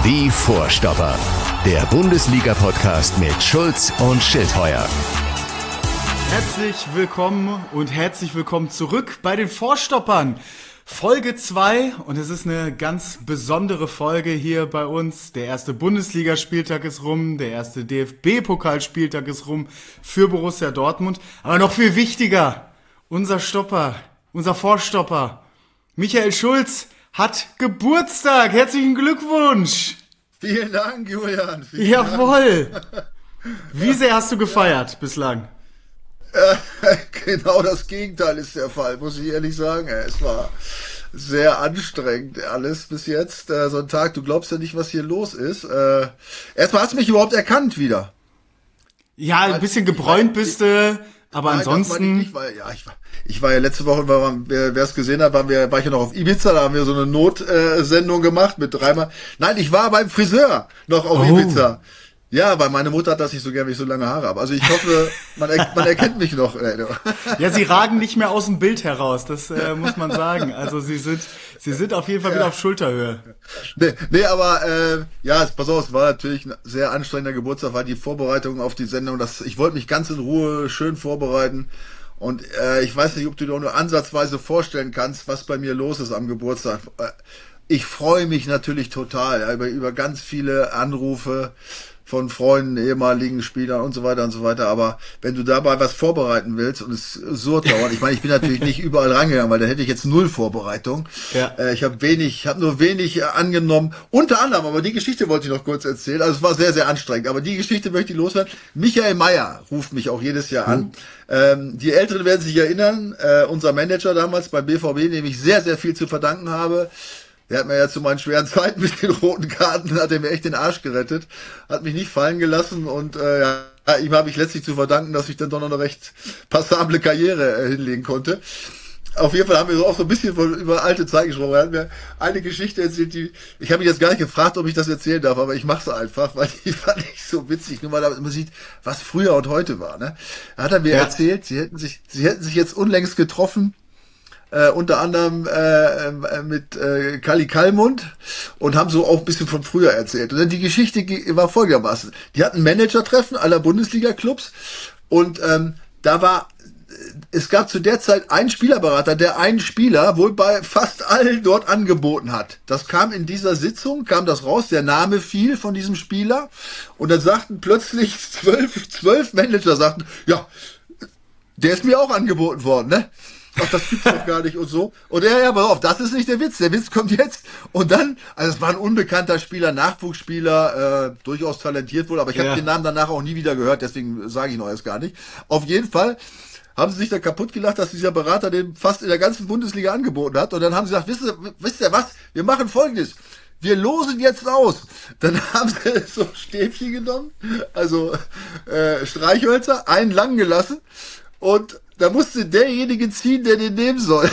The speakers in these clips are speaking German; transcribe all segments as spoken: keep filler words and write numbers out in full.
Die Vorstopper, der Bundesliga-Podcast mit Schulz und Schildheuer. Herzlich willkommen und herzlich willkommen zurück bei den Vorstoppern. Folge zwei, und es ist eine ganz besondere Folge hier bei uns. Der erste Bundesligaspieltag ist rum, der erste D F B-Pokalspieltag ist rum für Borussia Dortmund. Aber noch viel wichtiger, unser Stopper, unser Vorstopper, Michael Schulz, hat Geburtstag. Herzlichen Glückwunsch. Vielen Dank, Julian. Vielen Jawohl. Dank. Wie sehr hast du gefeiert ja. bislang? Äh, genau das Gegenteil ist der Fall, muss ich ehrlich sagen. Es war sehr anstrengend alles bis jetzt. Äh, so ein Tag, du glaubst ja nicht, was hier los ist. Äh, erstmal hast du mich überhaupt erkannt wieder. Ja, ein bisschen gebräunt bist du, aber Nein, ansonsten... Ich, weil, ja, ich, war, ich war ja letzte Woche, wer es gesehen hat, waren wir, war ich ja noch auf Ibiza, da haben wir so eine Notsendung gemacht mit dreimal. Nein, ich war beim Friseur noch auf oh. Ibiza. Ja, weil meine Mutter hat das nicht so gern, wenn ich so lange Haare habe. Also ich hoffe, man, er, man erkennt mich noch. Ja, sie ragen nicht mehr aus dem Bild heraus, das äh, muss man sagen. Also sie sind sie sind auf jeden Fall ja. wieder auf Schulterhöhe. Nee, nee aber äh, ja, pass auf, es war natürlich ein sehr anstrengender Geburtstag, war die Vorbereitung auf die Sendung. Das, ich wollte mich ganz in Ruhe schön vorbereiten. Und äh, ich weiß nicht, ob du dir auch nur ansatzweise vorstellen kannst, was bei mir los ist am Geburtstag. Ich freue mich natürlich total ja, über, über ganz viele Anrufe von Freunden, ehemaligen Spielern und so weiter und so weiter. Aber wenn du dabei was vorbereiten willst und es so dauert, ich meine, ich bin natürlich nicht überall rangegangen, weil da hätte ich jetzt null Vorbereitung. Ja. Äh, ich habe wenig, ich habe nur wenig äh, angenommen. Unter anderem, aber die Geschichte wollte ich noch kurz erzählen. Also es war sehr, sehr anstrengend. Aber die Geschichte möchte ich loswerden. Michael Mayer ruft mich auch jedes Jahr an. Mhm. Ähm, die Älteren werden sich erinnern, äh, unser Manager damals beim B V B, dem ich sehr, sehr viel zu verdanken habe. Der hat mir ja zu meinen schweren Zeiten mit den roten Karten, hat er mir echt den Arsch gerettet, hat mich nicht fallen gelassen und äh, ja, ihm habe ich letztlich zu verdanken, dass ich dann doch noch eine recht passable Karriere äh, hinlegen konnte. Auf jeden Fall haben wir so auch so ein bisschen von, über alte Zeiten gesprochen. Er hat mir eine Geschichte erzählt, die, ich habe mich jetzt gar nicht gefragt, ob ich das erzählen darf, aber ich mache es einfach, weil die fand ich so witzig, nur weil man sieht, was früher und heute war. Ne? Er hat er mir ja. erzählt, sie hätten sich, sie hätten sich jetzt unlängst getroffen, Äh, unter anderem äh, äh, mit äh, Kali Kalmund und haben so auch ein bisschen von früher erzählt. Und dann die Geschichte war folgendermaßen. Die hatten Manager-Treffen aller Bundesliga-Clubs und ähm, da war, es gab zu der Zeit einen Spielerberater, der einen Spieler wohl bei fast allen dort angeboten hat. Das kam in dieser Sitzung, kam das raus, der Name fiel von diesem Spieler und dann sagten plötzlich zwölf, zwölf Manager, sagten, ja, der ist mir auch angeboten worden, ne? Ach, das gibt's doch gar nicht und so. Und ja, ja, pass auf, das ist nicht der Witz. Der Witz kommt jetzt. Und dann, also es war ein unbekannter Spieler, Nachwuchsspieler, äh, durchaus talentiert wohl, aber ich habe ja. den Namen danach auch nie wieder gehört, deswegen sage ich noch erst gar nicht. Auf jeden Fall haben sie sich da kaputt gelacht, dass dieser Berater den fast in der ganzen Bundesliga angeboten hat. Und dann haben sie gesagt, wisst ihr, wisst ihr was? Wir machen Folgendes. Wir losen jetzt aus. Dann haben sie so Stäbchen genommen, also äh, Streichhölzer, einen lang gelassen und da musste derjenige ziehen, der den nehmen soll.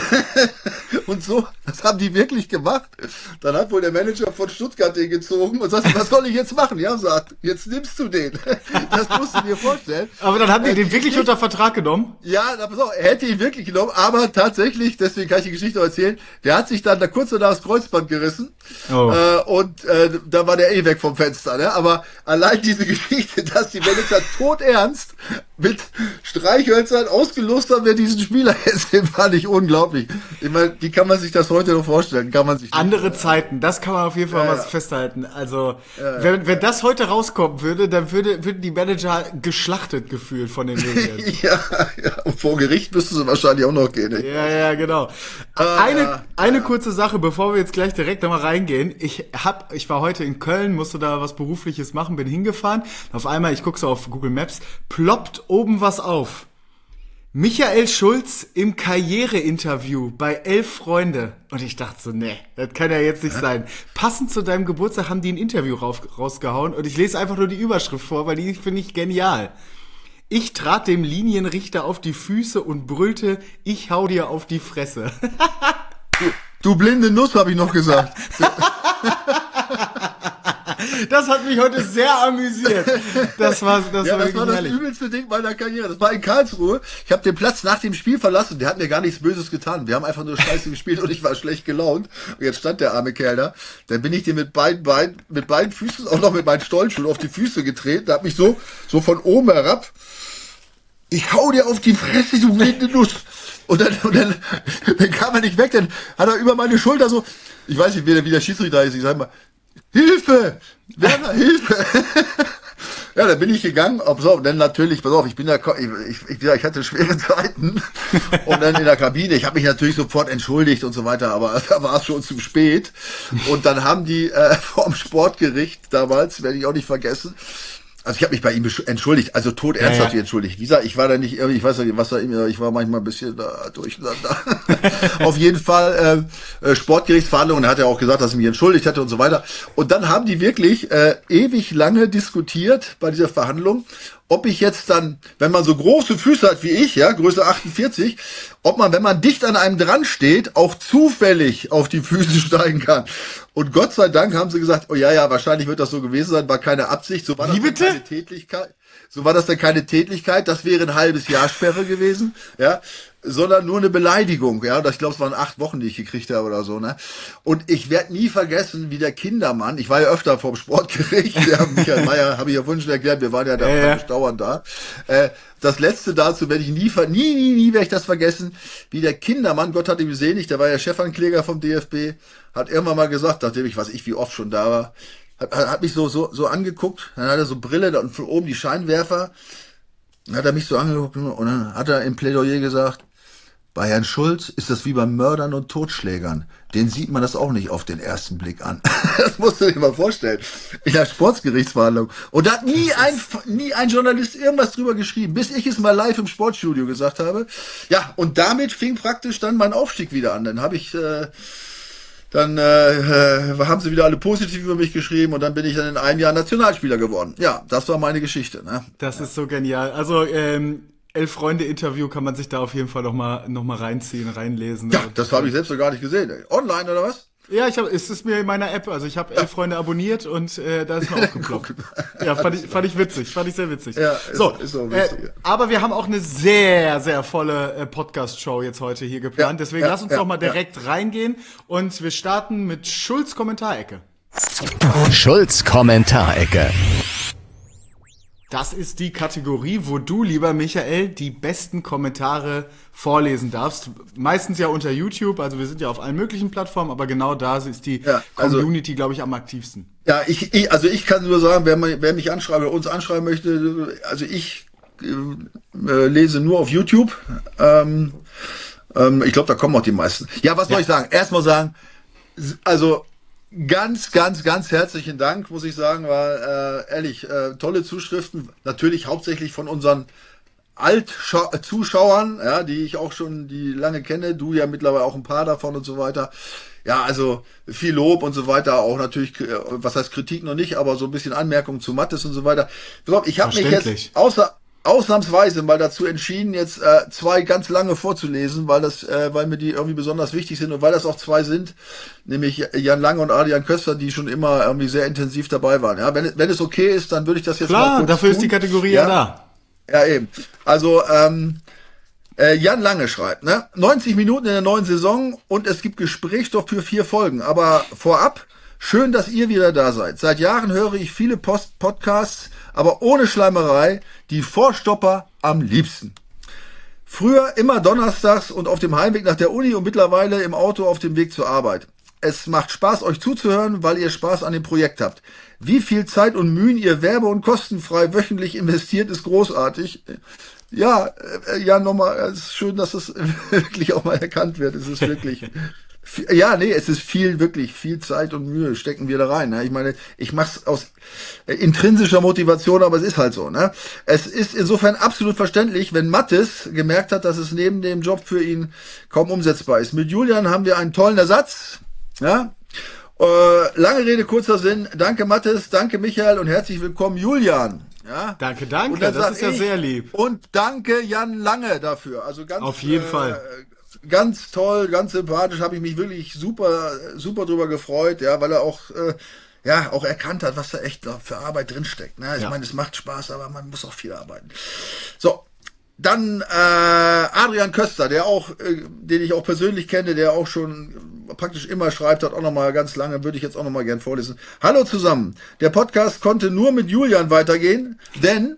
Und so, das haben die wirklich gemacht. Dann hat wohl der Manager von Stuttgart den gezogen und sagt, was soll ich jetzt machen? Ja, sagt, jetzt nimmst du den. Das musst du dir vorstellen. Aber dann haben die den wirklich unter Vertrag genommen? Ja, pass auf, er hätte ihn wirklich genommen, aber tatsächlich, deswegen kann ich die Geschichte auch erzählen, der hat sich dann da kurz danach das Kreuzband gerissen. Oh. Äh, und äh, da war der eh weg vom Fenster. Ne? Aber allein diese Geschichte, dass die Manager todernst mit Streichhölzern ausgelost haben, wer diesen Spieler ist, den fand ich unglaublich. Ich meine, wie kann man sich das heute noch vorstellen? Kann man sich nicht Andere vorstellen. Zeiten, das kann man auf jeden Fall ja, was ja. festhalten. Also, ja, wenn, ja, wenn ja. das heute rauskommen würde, dann würde, würden die Manager geschlachtet gefühlt von den Medien. ja, ja, und vor Gericht müssten sie wahrscheinlich auch noch gehen. Ey. Ja, ja, genau. Ah, eine ja, eine ja. kurze Sache, bevor wir jetzt gleich direkt nochmal reingehen. Ich hab, ich war heute in Köln, musste da was Berufliches machen, bin hingefahren. Auf einmal, ich gucke so auf Google Maps, ploppt oben was auf. Michael Schulz im Karriereinterview bei Elf Freunde. Und ich dachte so, nee, das kann ja jetzt nicht sein. Passend zu deinem Geburtstag haben die ein Interview rauf, rausgehauen und ich lese einfach nur die Überschrift vor, weil die finde ich genial. Ich trat dem Linienrichter auf die Füße und brüllte, ich hau dir auf die Fresse. Du, du blinde Nuss, habe ich noch gesagt. Das hat mich heute sehr amüsiert. Das war, das ja, war das war das herrlich. übelste Ding meiner Karriere. Das war in Karlsruhe. Ich habe den Platz nach dem Spiel verlassen. Der hat mir gar nichts Böses getan. Wir haben einfach nur scheiße gespielt und ich war schlecht gelaunt. Und jetzt stand der arme Kerl da. Dann bin ich dir mit beiden Beinen, mit beiden Füßen, auch noch mit meinen Stollenschuhen auf die Füße getreten. Da hat mich so, so von oben herab. Ich hau dir auf die Fresse, du blinde Nuss. Und dann, und dann, dann kam er nicht weg. Dann hat er über meine Schulter so, ich weiß nicht, wie der, wie der Schiedsrichter ist. Ich sag mal, Hilfe! Werner, Hilfe! Ja, dann bin ich gegangen, pass auf, dann natürlich, pass auf, ich bin da, ich, ich, ich hatte schwere Zeiten und dann in der Kabine, ich habe mich natürlich sofort entschuldigt und so weiter, aber da war es schon zu spät und dann haben die äh, vom Sportgericht damals, werde ich auch nicht vergessen, also ich habe mich bei ihm entschuldigt, also tot ernsthaft ja, ja. entschuldigt. Wie gesagt, ich war da nicht irgendwie, ich weiß nicht, was da immer, ich war manchmal ein bisschen da durcheinander. Auf jeden Fall äh, Sportgerichtsverhandlungen, hat er auch gesagt, dass er mich entschuldigt hätte und so weiter. Und dann haben die wirklich äh, ewig lange diskutiert bei dieser Verhandlung, ob ich jetzt dann, wenn man so große Füße hat wie ich, ja, Größe achtundvierzig, ob man, wenn man dicht an einem dran steht, auch zufällig auf die Füße steigen kann. Und Gott sei Dank haben sie gesagt, oh ja, ja, wahrscheinlich wird das so gewesen sein, war keine Absicht, so war das dann keine Tätlichkeit. So war das dann keine Tätlichkeit, das wäre ein halbes Jahr Sperre gewesen, ja, sondern nur eine Beleidigung, ja, ich glaube, es waren acht Wochen, die ich gekriegt habe oder so, ne, und ich werde nie vergessen, wie der Kindermann, ich war ja öfter vom Sportgericht, ja, Michael Mayer, habe ich ja vorhin schon erklärt, wir waren ja da ja, praktisch dauernd da, äh, das letzte dazu werde ich nie, nie, nie, nie werde ich das vergessen, wie der Kindermann, Gott hat ihn gesegnet, der war ja Chefankläger vom D F B, hat irgendwann mal gesagt, nachdem ich, weiß ich, wie oft schon da war, hat, hat mich so, so, so angeguckt, dann hat er so Brille und von oben die Scheinwerfer, dann hat er mich so angeguckt und dann hat er im Plädoyer gesagt, bei Herrn Schulz ist das wie bei Mördern und Totschlägern. Den sieht man das auch nicht auf den ersten Blick an. Das musst du dir mal vorstellen. In der Sportsgerichtsverhandlung. Und da hat nie ein, nie ein Journalist irgendwas drüber geschrieben, bis ich es mal live im Sportstudio gesagt habe. Ja, und damit fing praktisch dann mein Aufstieg wieder an. Dann habe ich, äh, dann äh, haben sie wieder alle positiv über mich geschrieben und dann bin ich dann in einem Jahr Nationalspieler geworden. Ja, das war meine Geschichte. Ne? Das ist so genial. Also, ähm, Elf-Freunde-Interview kann man sich da auf jeden Fall noch mal, noch mal reinziehen, reinlesen. Ja, das habe ich selbst noch gar nicht gesehen. Ey. Online oder was? Ja, ich habe, es ist mir in meiner App, also ich habe Elf Freunde abonniert und äh, da ist mir aufgeploppt. Ja, fand ich, fand ich witzig, fand ich sehr witzig. Ja, so, ist, ist auch witzig, äh, ja. Aber wir haben auch eine sehr, sehr volle äh, Podcast-Show jetzt heute hier geplant, Ja, deswegen ja, lass uns ja, doch mal ja. direkt reingehen und wir starten mit Schulz Kommentarecke. Schulz Kommentarecke. Das ist die Kategorie, wo du, lieber Michael, die besten Kommentare vorlesen darfst. Meistens ja unter YouTube, also wir sind ja auf allen möglichen Plattformen, aber genau da ist die Ja, also- Community, glaube ich, am aktivsten. Ja, ich, ich, also ich kann nur sagen, wer, man, wer mich anschreiben oder uns anschreiben möchte, also ich äh, lese nur auf YouTube. Ähm, ähm, ich glaube, da kommen auch die meisten. Ja, was soll Ja. ich sagen? Erstmal sagen, also ganz, ganz, ganz herzlichen Dank, muss ich sagen, weil äh, ehrlich, äh, tolle Zuschriften, natürlich hauptsächlich von unseren Alt-Zuschauern, ja, die ich auch schon, die lange kenne, du ja mittlerweile auch ein paar davon und so weiter. Ja, also viel Lob und so weiter, auch natürlich, äh, was heißt Kritik noch nicht, aber so ein bisschen Anmerkungen zu Mattes und so weiter. Pass auf, ich habe mich Verständlich. jetzt außer ausnahmsweise mal dazu entschieden, jetzt äh, zwei ganz lange vorzulesen, weil das, äh, weil mir die irgendwie besonders wichtig sind und weil das auch zwei sind, nämlich Jan Lange und Adrian Köster, die schon immer irgendwie sehr intensiv dabei waren. Ja, wenn, wenn es okay ist, dann würde ich das jetzt mal Klar, kurz dafür tun. ist die Kategorie ja, da. Ja, eben. Also, ähm, äh, Jan Lange schreibt, ne? neunzig Minuten in der neuen Saison und es gibt Gesprächsstoff für vier Folgen. Aber vorab, schön, dass ihr wieder da seid. Seit Jahren höre ich viele Post Podcasts, aber ohne Schleimerei, die Vorstopper am liebsten. Früher immer donnerstags und auf dem Heimweg nach der Uni und mittlerweile im Auto auf dem Weg zur Arbeit. Es macht Spaß, euch zuzuhören, weil ihr Spaß an dem Projekt habt. Wie viel Zeit und Mühen ihr werbe- und kostenfrei wöchentlich investiert, ist großartig. Ja, äh, ja, nochmal, es ist schön, dass es wirklich auch mal erkannt wird. Es ist wirklich, ja, nee, es ist viel, wirklich viel Zeit und Mühe stecken wir da rein. Ne? Ich meine, ich mach's aus äh, intrinsischer Motivation, aber es ist halt so. Ne? Es ist insofern absolut verständlich, wenn Mattes gemerkt hat, dass es neben dem Job für ihn kaum umsetzbar ist. Mit Julian haben wir einen tollen Ersatz. Ja, äh, lange Rede, kurzer Sinn. Danke Mattes, danke Michael und herzlich willkommen Julian. Ja. Danke, danke, Und dann das sag ist ja ich, sehr lieb. Und danke Jan Lange dafür. Also ganz, Auf jeden äh, Fall. Ganz toll, ganz sympathisch, habe ich mich wirklich super, super drüber gefreut, ja, weil er auch, äh, ja auch erkannt hat, was da echt für Arbeit drinsteckt. Ne? Ich Ja. meine, es macht Spaß, aber man muss auch viel arbeiten. So, dann äh, Adrian Köster, der auch, äh, den ich auch persönlich kenne, der auch schon praktisch immer schreibt, hat auch noch mal ganz lange, würde ich jetzt auch noch mal gern vorlesen. Hallo zusammen. Der Podcast konnte nur mit Julian weitergehen, denn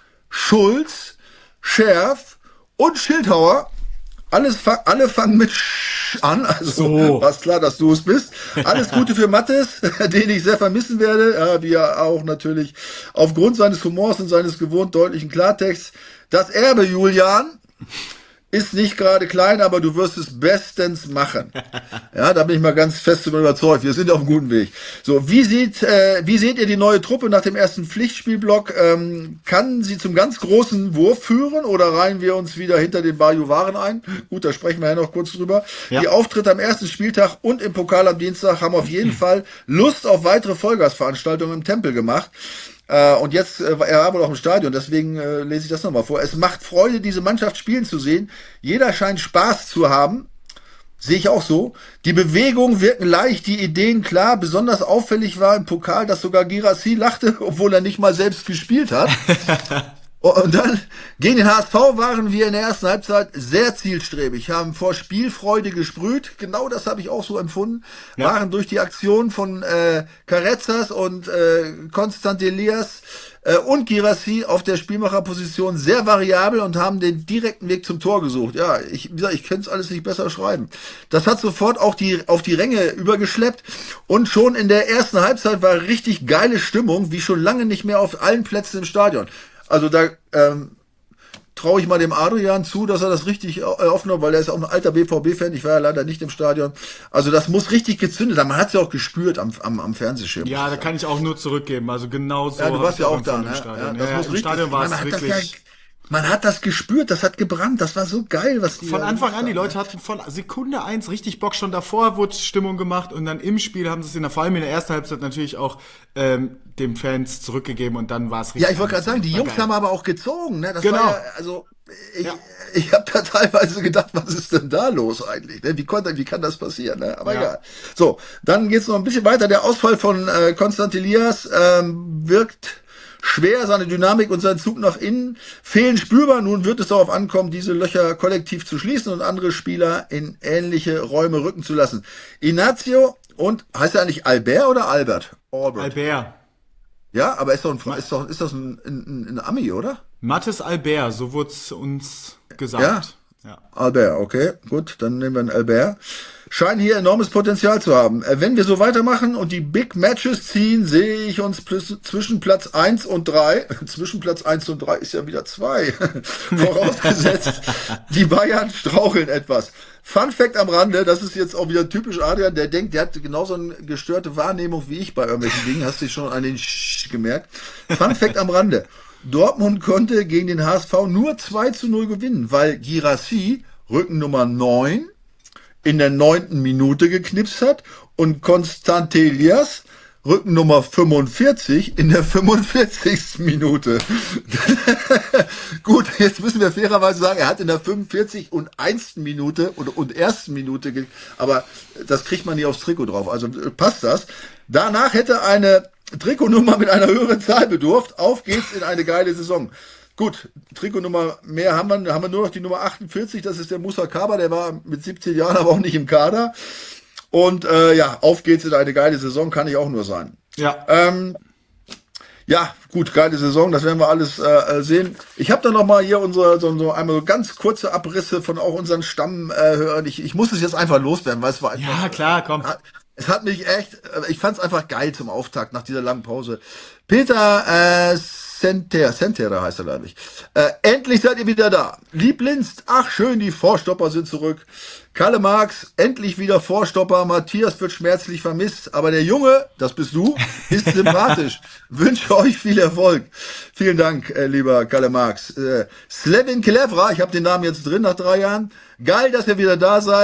Schulz, Scherf und Schildhauer, alles fa- alle fangen mit Sch an, also So. war klar, dass du es bist. Alles Gute für Mathis, den ich sehr vermissen werde, ja, wie er auch natürlich aufgrund seines Humors und seines gewohnt deutlichen Klartexts. Das Erbe, Julian, ist nicht gerade klein, aber du wirst es bestens machen. Ja, da bin ich mal ganz fest davon überzeugt. Wir sind auf einem guten Weg. So, wie sieht, äh, wie seht ihr die neue Truppe nach dem ersten Pflichtspielblock? Ähm, kann sie zum ganz großen Wurf führen oder reihen wir uns wieder hinter den Bajuwaren ein? Gut, da sprechen wir ja noch kurz drüber. Ja. Die Auftritte am ersten Spieltag und im Pokal am Dienstag haben auf jeden Fall Lust auf weitere Vollgasveranstaltungen im Tempel gemacht. Äh, und jetzt, äh, er war wohl auch im Stadion, deswegen äh, lese ich das nochmal vor. Es macht Freude, diese Mannschaft spielen zu sehen. Jeder scheint Spaß zu haben. Sehe ich auch so. Die Bewegungen wirken leicht, die Ideen klar. Besonders auffällig war im Pokal, dass sogar Girassi lachte, obwohl er nicht mal selbst gespielt hat. Und dann gegen den H S V waren wir in der ersten Halbzeit sehr zielstrebig, haben vor Spielfreude gesprüht. Genau das habe ich auch so empfunden. Ja. Waren durch die Aktion von äh, Carrezzas und äh, Konstant Elias äh, und Girassi auf der Spielmacherposition sehr variabel und haben den direkten Weg zum Tor gesucht. Ja, ich, wie gesagt, ich könnte es alles nicht besser schreiben. Das hat sofort auch die auf die Ränge übergeschleppt und schon in der ersten Halbzeit war richtig geile Stimmung, wie schon lange nicht mehr auf allen Plätzen im Stadion. Also da ähm, traue ich mal dem Adrian zu, dass er das richtig äh, offen hat, weil er ist auch ein alter B V B-Fan. Ich war ja leider nicht im Stadion. Also das muss richtig gezündet haben. Man hat es ja auch gespürt am, am, am Fernsehschirm. Ja, da kann ich auch nur zurückgeben. Also genau so. Ja, du hab warst ich ja auch empfunden da, im ne? Stadion. Ja, Ja, das ja, muss im richtig- Stadion war man es hat das wirklich. ja- Man hat das gespürt, das hat gebrannt, das war so geil, was die Von da Anfang gemacht an, die haben. Leute hatten von Sekunde eins richtig Bock. Schon davor wurde Stimmung gemacht und dann im Spiel haben sie es in der, vor allem in der ersten Halbzeit natürlich auch ähm, den Fans zurückgegeben und dann war es richtig. Ja, ich wollte gerade sagen, die War Jungs geil. haben aber auch gezogen, ne? Das Genau. war ja, also ich, Ja. ich habe da teilweise gedacht, was ist denn da los eigentlich? Ne? Wie konnte, wie kann das passieren? Ne? Aber Ja. egal. So, dann geht's noch ein bisschen weiter. Der Ausfall von äh, Konstant Elias ähm, wirkt schwer, seine Dynamik und sein Zug nach innen fehlen spürbar. Nun wird es darauf ankommen, diese Löcher kollektiv zu schließen und andere Spieler in ähnliche Räume rücken zu lassen. Ignacio und, heißt er eigentlich Albert oder Albert? Albert. Albert. Ja, aber ist doch ein, ist doch, ist das ein, ein, ein Ami, oder? Mathis Albert, so wurde es uns gesagt. Ja. Albert, okay, gut, dann nehmen wir einen Albert. Scheinen hier enormes Potenzial zu haben. Äh, Wenn wir so weitermachen und die Big Matches ziehen, sehe ich uns plus- zwischen Platz eins und drei, zwischen Platz eins und drei ist ja wieder zwei, vorausgesetzt, die Bayern straucheln etwas. Fun Fact am Rande, das ist jetzt auch wieder typisch Adrian, der denkt, der hat genauso eine gestörte Wahrnehmung wie ich bei irgendwelchen Dingen, hast du schon an den Sch gemerkt. Fun Fact am Rande, Dortmund konnte gegen den H S V nur zwei zu null gewinnen, weil Girassi, Rücken Nummer neun, in der neunten Minute geknipst hat und Konstantelias, Rücken Nummer fünfundvierzig, in der fünfundvierzigsten Minute. Gut, jetzt müssen wir fairerweise sagen, er hat in der fünfundvierzigsten und ersten Minute und, und ersten Minute, ge aber das kriegt man nicht aufs Trikot drauf, also passt das. Danach hätte eine Trikotnummer mit einer höheren Zahl bedurft. Auf geht's in eine geile Saison. Gut, Trikotnummer mehr haben wir, haben wir nur noch die Nummer achtundvierzig, das ist der Musa Kaba, der war mit siebzehn Jahren aber auch nicht im Kader. Und äh, ja, auf geht's in eine geile Saison, kann ich auch nur sein. Ja. Ähm, ja, gut, geile Saison, das werden wir alles äh, sehen. Ich habe da noch mal hier unsere so, so einmal so ganz kurze Abrisse von auch unseren Stammhörern. Ich, ich muss es jetzt einfach loswerden, weil es war einfach, Ja, klar, komm. es hat mich echt, ich fand es einfach geil zum Auftakt nach dieser langen Pause. Peter äh, Senter, Sentera heißt er, glaube ich. Äh, endlich seid ihr wieder da. Lieb Linst, ach schön, die Vorstopper sind zurück. Kalle Marx, endlich wieder Vorstopper. Matthias wird schmerzlich vermisst, aber der Junge, das bist du, ist sympathisch. Wünsche euch viel Erfolg. Vielen Dank, äh, lieber Kalle Marx. Äh, Slevin Klevra, ich habe den Namen jetzt drin nach drei Jahren. Geil, dass ihr wieder da seid.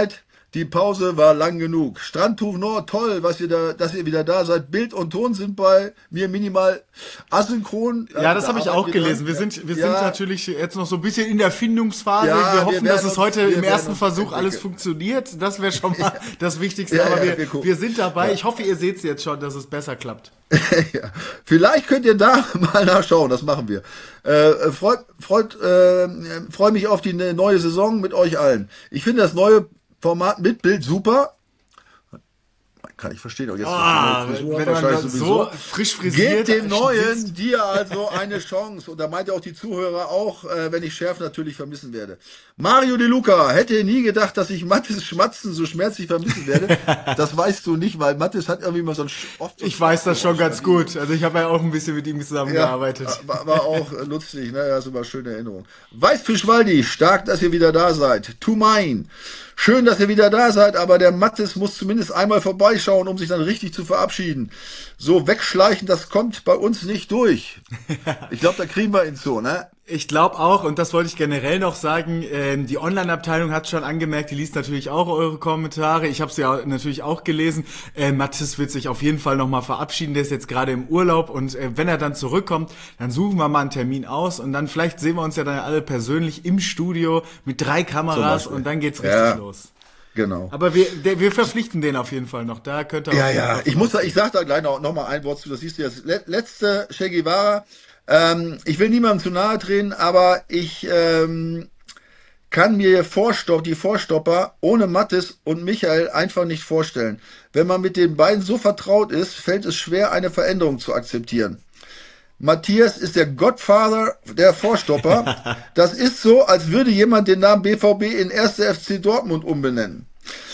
Die Pause war lang genug. Strandtuch Nord, toll, was ihr da, dass ihr wieder da seid. Bild und Ton sind bei mir minimal asynchron. Ja, das da habe ich auch gelesen. Wir sind, wir ja. sind natürlich jetzt noch so ein bisschen in der Findungsphase. Ja, wir hoffen, wir dass es heute uns, im ersten Versuch alles funktioniert. Das wäre schon mal das Wichtigste. Ja, Aber ja, wir, wir, wir sind dabei. Ja. Ich hoffe, ihr seht es jetzt schon, dass es besser klappt. Ja. Vielleicht könnt ihr da mal nachschauen. Das machen wir. Äh, freut, freut, äh, freue mich auf die neue Saison mit euch allen. Ich finde das neue Format mit Bild super. Kann ich verstehen. Auch jetzt ah, Frisur, wenn man dann so frisch frisiert. Gebt dem Neuen dir also eine Chance. Und da meint ja auch die Zuhörer auch, äh, wenn ich Schärf natürlich vermissen werde. Mario De Luca hätte nie gedacht, dass ich Mathis Schmatzen so schmerzlich vermissen werde. Das weißt du nicht, weil Mathis hat irgendwie mal so ein oft so Ich weiß das schon ganz gut. Also ich habe ja auch ein bisschen mit ihm zusammengearbeitet. Ja, war, war auch lustig, ne? Das ist immer eine schöne Erinnerung. Weißfischwaldi, stark, dass ihr wieder da seid. To mine. Schön, dass ihr wieder da seid, aber der Mathis muss zumindest einmal vorbeischauen, um sich dann richtig zu verabschieden. So wegschleichen, das kommt bei uns nicht durch. Ich glaube, da kriegen wir ihn so, ne? Ich glaube auch, und das wollte ich generell noch sagen, ähm, die Online-Abteilung hat schon angemerkt, die liest natürlich auch eure Kommentare. Ich habe sie ja natürlich auch gelesen. Äh, Mathis wird sich auf jeden Fall nochmal verabschieden, der ist jetzt gerade im Urlaub und äh, wenn er dann zurückkommt, dann suchen wir mal einen Termin aus und dann vielleicht sehen wir uns ja dann alle persönlich im Studio mit drei Kameras und dann geht's richtig ja. los. Genau. Aber wir, der, wir verpflichten den auf jeden Fall noch. Da könnte er ja, ja. Ich muss, ich sag da gleich noch, noch mal ein Wort zu. Das siehst du jetzt. Letzte Che Guevara. Ähm, ich will niemandem zu nahe treten, aber ich ähm, kann mir Vorstopp, die Vorstopper ohne Mathis und Michael einfach nicht vorstellen. Wenn man mit den beiden so vertraut ist, fällt es schwer, eine Veränderung zu akzeptieren. Matthias ist der Godfather der Vorstopper. Das ist so, als würde jemand den Namen B V B in erster F C Dortmund umbenennen.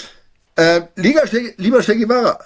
Äh, lieber Che Guevara,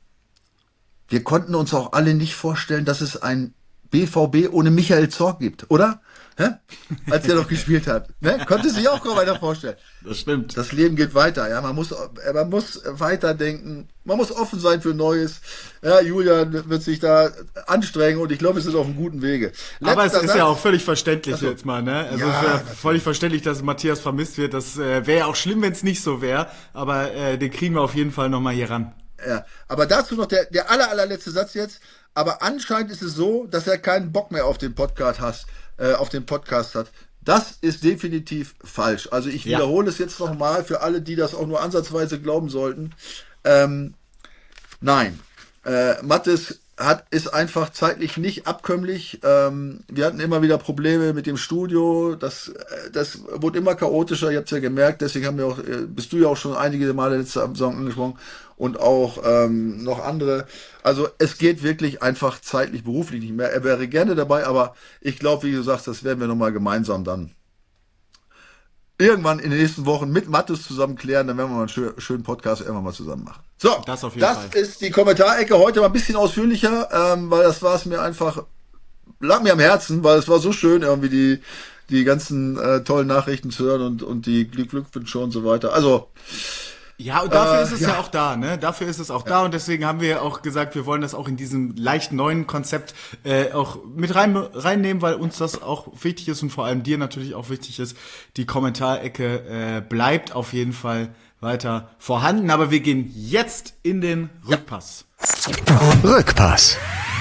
wir konnten uns auch alle nicht vorstellen, dass es ein B V B ohne Michael Zorc gibt, oder? Hä? Als er noch gespielt hat. Ne? Konnte sich auch kaum weiter vorstellen. Das stimmt. Das Leben geht weiter. Ja, man muss, man muss weiterdenken. Man muss offen sein für Neues. Ja, Julian wird sich da anstrengen und ich glaube, es ist auf einem guten Wege. Letzter Aber es ist Satz. Ja auch völlig verständlich also, jetzt mal, ne? Also ja, es wäre völlig verständlich, dass Matthias vermisst wird. Das äh, wäre ja auch schlimm, wenn es nicht so wäre. Aber äh, den kriegen wir auf jeden Fall nochmal hier ran. Ja, aber dazu noch der, der aller, allerletzte Satz jetzt. Aber anscheinend ist es so, dass er keinen Bock mehr auf den Podcast hat, äh, auf den Podcast hat. Das ist definitiv falsch. Also ich ja. wiederhole es jetzt nochmal für alle, die das auch nur ansatzweise glauben sollten. Ähm, nein, äh, Mathis hat, ist einfach zeitlich nicht abkömmlich. Ähm, wir hatten immer wieder Probleme mit dem Studio. Das, das wurde immer chaotischer. Ihr habt es ja gemerkt. Deswegen haben wir auch, bist du ja auch schon einige Male letzte Saison angesprochen. Und auch ähm, noch andere. Also es geht wirklich einfach zeitlich, beruflich nicht mehr. Er wäre gerne dabei, aber ich glaube, wie du sagst, das werden wir nochmal gemeinsam dann irgendwann in den nächsten Wochen mit Mathis zusammen klären. Dann werden wir mal einen schönen, schönen Podcast irgendwann mal zusammen machen. So, das, auf jeden das Fall. ist die Kommentarecke heute mal ein bisschen ausführlicher, ähm, weil das war es mir einfach, lag mir am Herzen, weil es war so schön, irgendwie die die ganzen äh, tollen Nachrichten zu hören und, und die Glückwünsche und so weiter. Also ja, und dafür äh, ist es ja. ja auch da, ne? Dafür ist es auch ja. da und deswegen haben wir auch gesagt, wir wollen das auch in diesem leicht neuen Konzept äh, auch mit rein, reinnehmen, weil uns das auch wichtig ist und vor allem dir natürlich auch wichtig ist. Die Kommentarecke äh, bleibt auf jeden Fall weiter vorhanden, aber wir gehen jetzt in den Rückpass. Rückpass.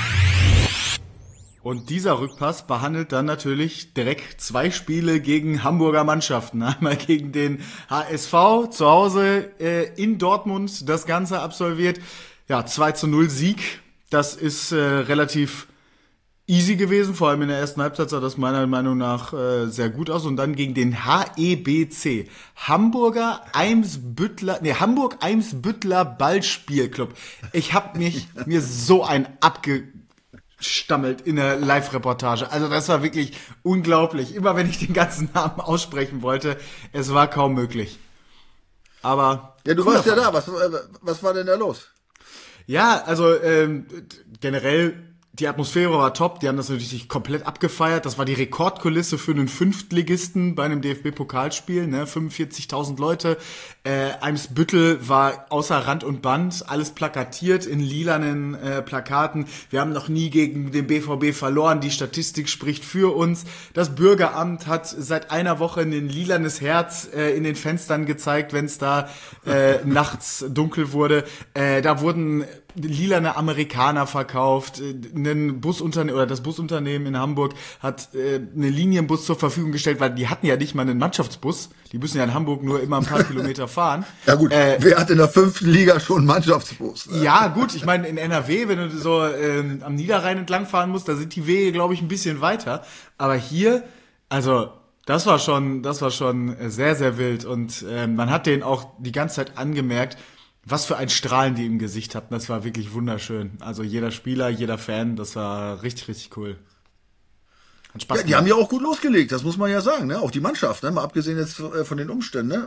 Und dieser Rückpass behandelt dann natürlich direkt zwei Spiele gegen Hamburger Mannschaften. Einmal gegen den H S V zu Hause äh, in Dortmund das Ganze absolviert. Ja, zwei zu null Sieg. Das ist äh, relativ easy gewesen. Vor allem in der ersten Halbzeit sah das meiner Meinung nach äh, sehr gut aus. Und dann gegen den H E B C. Hamburger Eimsbüttler, nee, Hamburg-Eimsbüttler Ballspielclub. Ich hab mich mir so ein abge stammelt in der Live-Reportage. Also das war wirklich unglaublich. Immer wenn ich den ganzen Namen aussprechen wollte, es war kaum möglich. Aber ja, du warst ja da. Was, was war denn da los? Ja, also ähm, generell Die Atmosphäre war top, die haben das natürlich komplett abgefeiert. Das war die Rekordkulisse für einen Fünftligisten bei einem D F B-Pokalspiel, ne? fünfundvierzigtausend Leute. Äh, Eimsbüttel war außer Rand und Band, alles plakatiert in lilanen äh, Plakaten. Wir haben noch nie gegen den B V B verloren, die Statistik spricht für uns. Das Bürgeramt hat seit einer Woche ein lilanes Herz äh, in den Fenstern gezeigt, wenn es da äh, nachts dunkel wurde. Äh, da wurden lilane Amerikaner verkauft. Ein Busunternehmen oder das Busunternehmen in Hamburg hat äh, einen Linienbus zur Verfügung gestellt, weil die hatten ja nicht mal einen Mannschaftsbus. Die müssen ja in Hamburg nur immer ein paar Kilometer fahren. Ja gut, äh, wer hat in der fünften Liga schon einen Mannschaftsbus? Ne? Ja gut, ich meine in N R W, wenn du so ähm, am Niederrhein entlang fahren musst, da sind die Wege, glaube ich, ein bisschen weiter. Aber hier, also das war schon, das war schon sehr, sehr wild. Und ähm, man hat denen auch die ganze Zeit angemerkt, was für ein Strahlen die im Gesicht hatten. Das war wirklich wunderschön. Also jeder Spieler, jeder Fan, das war richtig, richtig cool. Hat Spaß ja, die haben ja auch gut losgelegt, das muss man ja sagen, ne? Auch die Mannschaft, ne? Mal abgesehen jetzt von den Umständen, ne?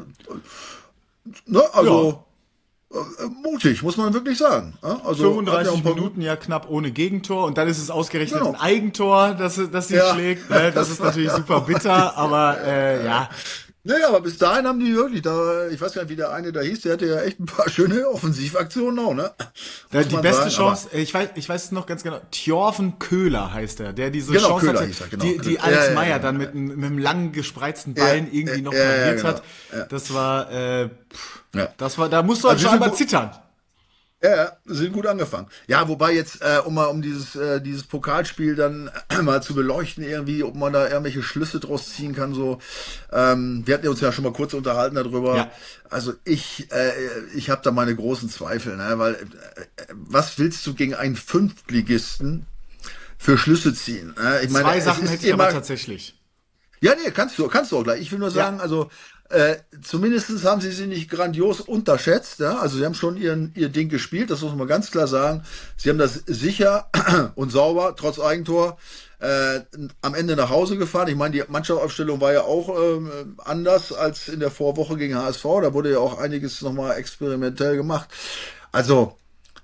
Ne? Also ja. äh, mutig, muss man wirklich sagen. Ne? Also fünfunddreißig Minuten ja knapp ohne Gegentor und dann ist es ausgerechnet genau. ein Eigentor, das, das sie ja. schlägt. Ne? Das ist natürlich super bitter, aber äh, ja. Naja, aber bis dahin haben die wirklich, da, ich weiß gar nicht, wie der eine da hieß, der hatte ja echt ein paar schöne Offensivaktionen auch, ne? Ja, die beste sagen, Chance, ich weiß, ich weiß es noch ganz genau, Thjorven Köhler heißt er, der diese genau, Chance Köhler hatte, hieß er, genau. die, die Alex ja, Meyer ja, dann ja, mit, einem, mit einem langen gespreizten Bein ja, irgendwie noch ja, ja, pariert genau. hat. Ja. Das war, äh, pff, ja. das war, da musst du halt also schon einmal zittern. Ja, sind gut angefangen. Ja, wobei jetzt, äh, um mal um dieses äh, dieses Pokalspiel dann äh, mal zu beleuchten irgendwie, ob man da irgendwelche Schlüsse draus ziehen kann, so. Ähm, wir hatten uns ja schon mal kurz unterhalten darüber. Ja. Also ich äh, ich habe da meine großen Zweifel, ne, weil äh, was willst du gegen einen Fünftligisten für Schlüsse ziehen? Ne? Ich meine, Zwei Sachen hätte ich immer, aber tatsächlich. Ja, nee, kannst du, kannst du auch gleich. Ich will nur sagen, ja. also Äh, zumindestens haben sie sie nicht grandios unterschätzt. Ja? Also sie haben schon ihren, ihr Ding gespielt, das muss man ganz klar sagen. Sie haben das sicher und sauber, trotz Eigentor, äh, am Ende nach Hause gefahren. Ich meine, die Mannschaftsaufstellung war ja auch äh, anders als in der Vorwoche gegen H S V. Da wurde ja auch einiges nochmal experimentell gemacht. Also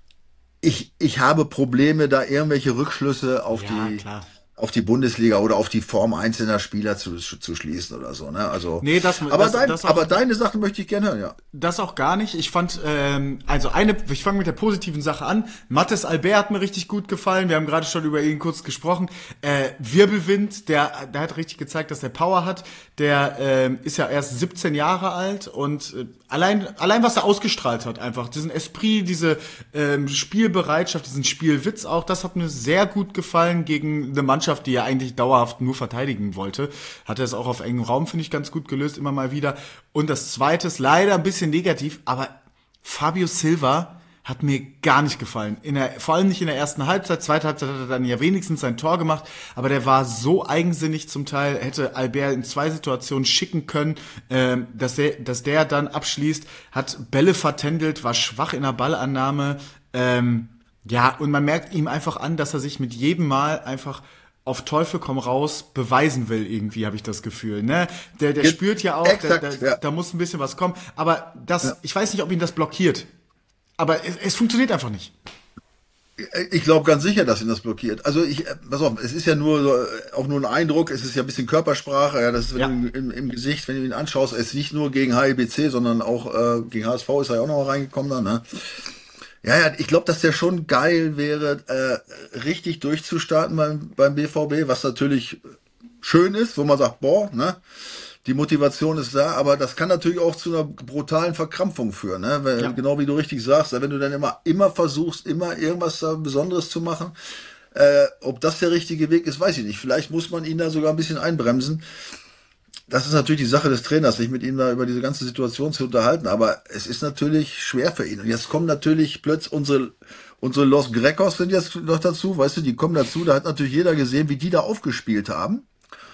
ich, ich habe Probleme, da irgendwelche Rückschlüsse auf ja, die... klar. auf die Bundesliga oder auf die Form einzelner Spieler zu, zu schließen oder so, ne? Also, nee, das, aber, das, dein, das auch, aber deine Sachen möchte ich gerne hören, ja. Das auch gar nicht. Ich fand, ähm, also eine, ich fange mit der positiven Sache an. Mathis Albert hat mir richtig gut gefallen. Wir haben gerade schon über ihn kurz gesprochen. Äh, Wirbelwind, der, der hat richtig gezeigt, dass der Power hat. Der ähm, ist ja erst siebzehn Jahre alt und äh, allein, allein was er ausgestrahlt hat, einfach diesen Esprit, diese ähm, Spielbereitschaft, diesen Spielwitz auch, das hat mir sehr gut gefallen gegen eine Mannschaft, die ja eigentlich dauerhaft nur verteidigen wollte. Hat er es auch auf engem Raum, finde ich, ganz gut gelöst, immer mal wieder. Und das Zweite ist leider ein bisschen negativ, aber Fabio Silva hat mir gar nicht gefallen. In der, vor allem nicht in der ersten Halbzeit. Zweite Halbzeit hat er dann ja wenigstens sein Tor gemacht, aber der war so eigensinnig zum Teil, hätte Albert in zwei Situationen schicken können, ähm, dass der, dass der dann abschließt, hat Bälle vertändelt, war schwach in der Ballannahme. Ähm, ja, und man merkt ihm einfach an, dass er sich mit jedem Mal einfach auf Teufel komm raus beweisen will, irgendwie, habe ich das Gefühl. Ne? Der, der Ja, spürt ja auch, exakt, der, der, ja. da muss ein bisschen was kommen. Aber das, Ja. ich weiß nicht, ob ihn das blockiert. Aber es, es funktioniert einfach nicht. Ich glaube ganz sicher, dass ihn das blockiert. Also ich, pass auf, es ist ja nur so, auch nur ein Eindruck, es ist ja ein bisschen Körpersprache, ja, das ist, wenn Ja. du im, im Gesicht, wenn du ihn anschaust, es ist nicht nur gegen H I B C, sondern auch äh, gegen H S V ist er ja auch noch mal reingekommen dann, ne? Ja, ja, ich glaube, dass der schon geil wäre, äh, richtig durchzustarten beim, beim B V B, was natürlich schön ist, wo man sagt, boah, ne, die Motivation ist da, aber das kann natürlich auch zu einer brutalen Verkrampfung führen, ne? Weil, Ja. genau wie du richtig sagst, wenn du dann immer, immer versuchst, immer irgendwas da Besonderes zu machen, äh, ob das der richtige Weg ist, weiß ich nicht. Vielleicht muss man ihn da sogar ein bisschen einbremsen. Das ist natürlich die Sache des Trainers, sich mit ihm da über diese ganze Situation zu unterhalten, aber es ist natürlich schwer für ihn. Und jetzt kommen natürlich plötzlich unsere, unsere Los Grecos sind jetzt noch dazu, weißt du, die kommen dazu, da hat natürlich jeder gesehen, wie die da aufgespielt haben.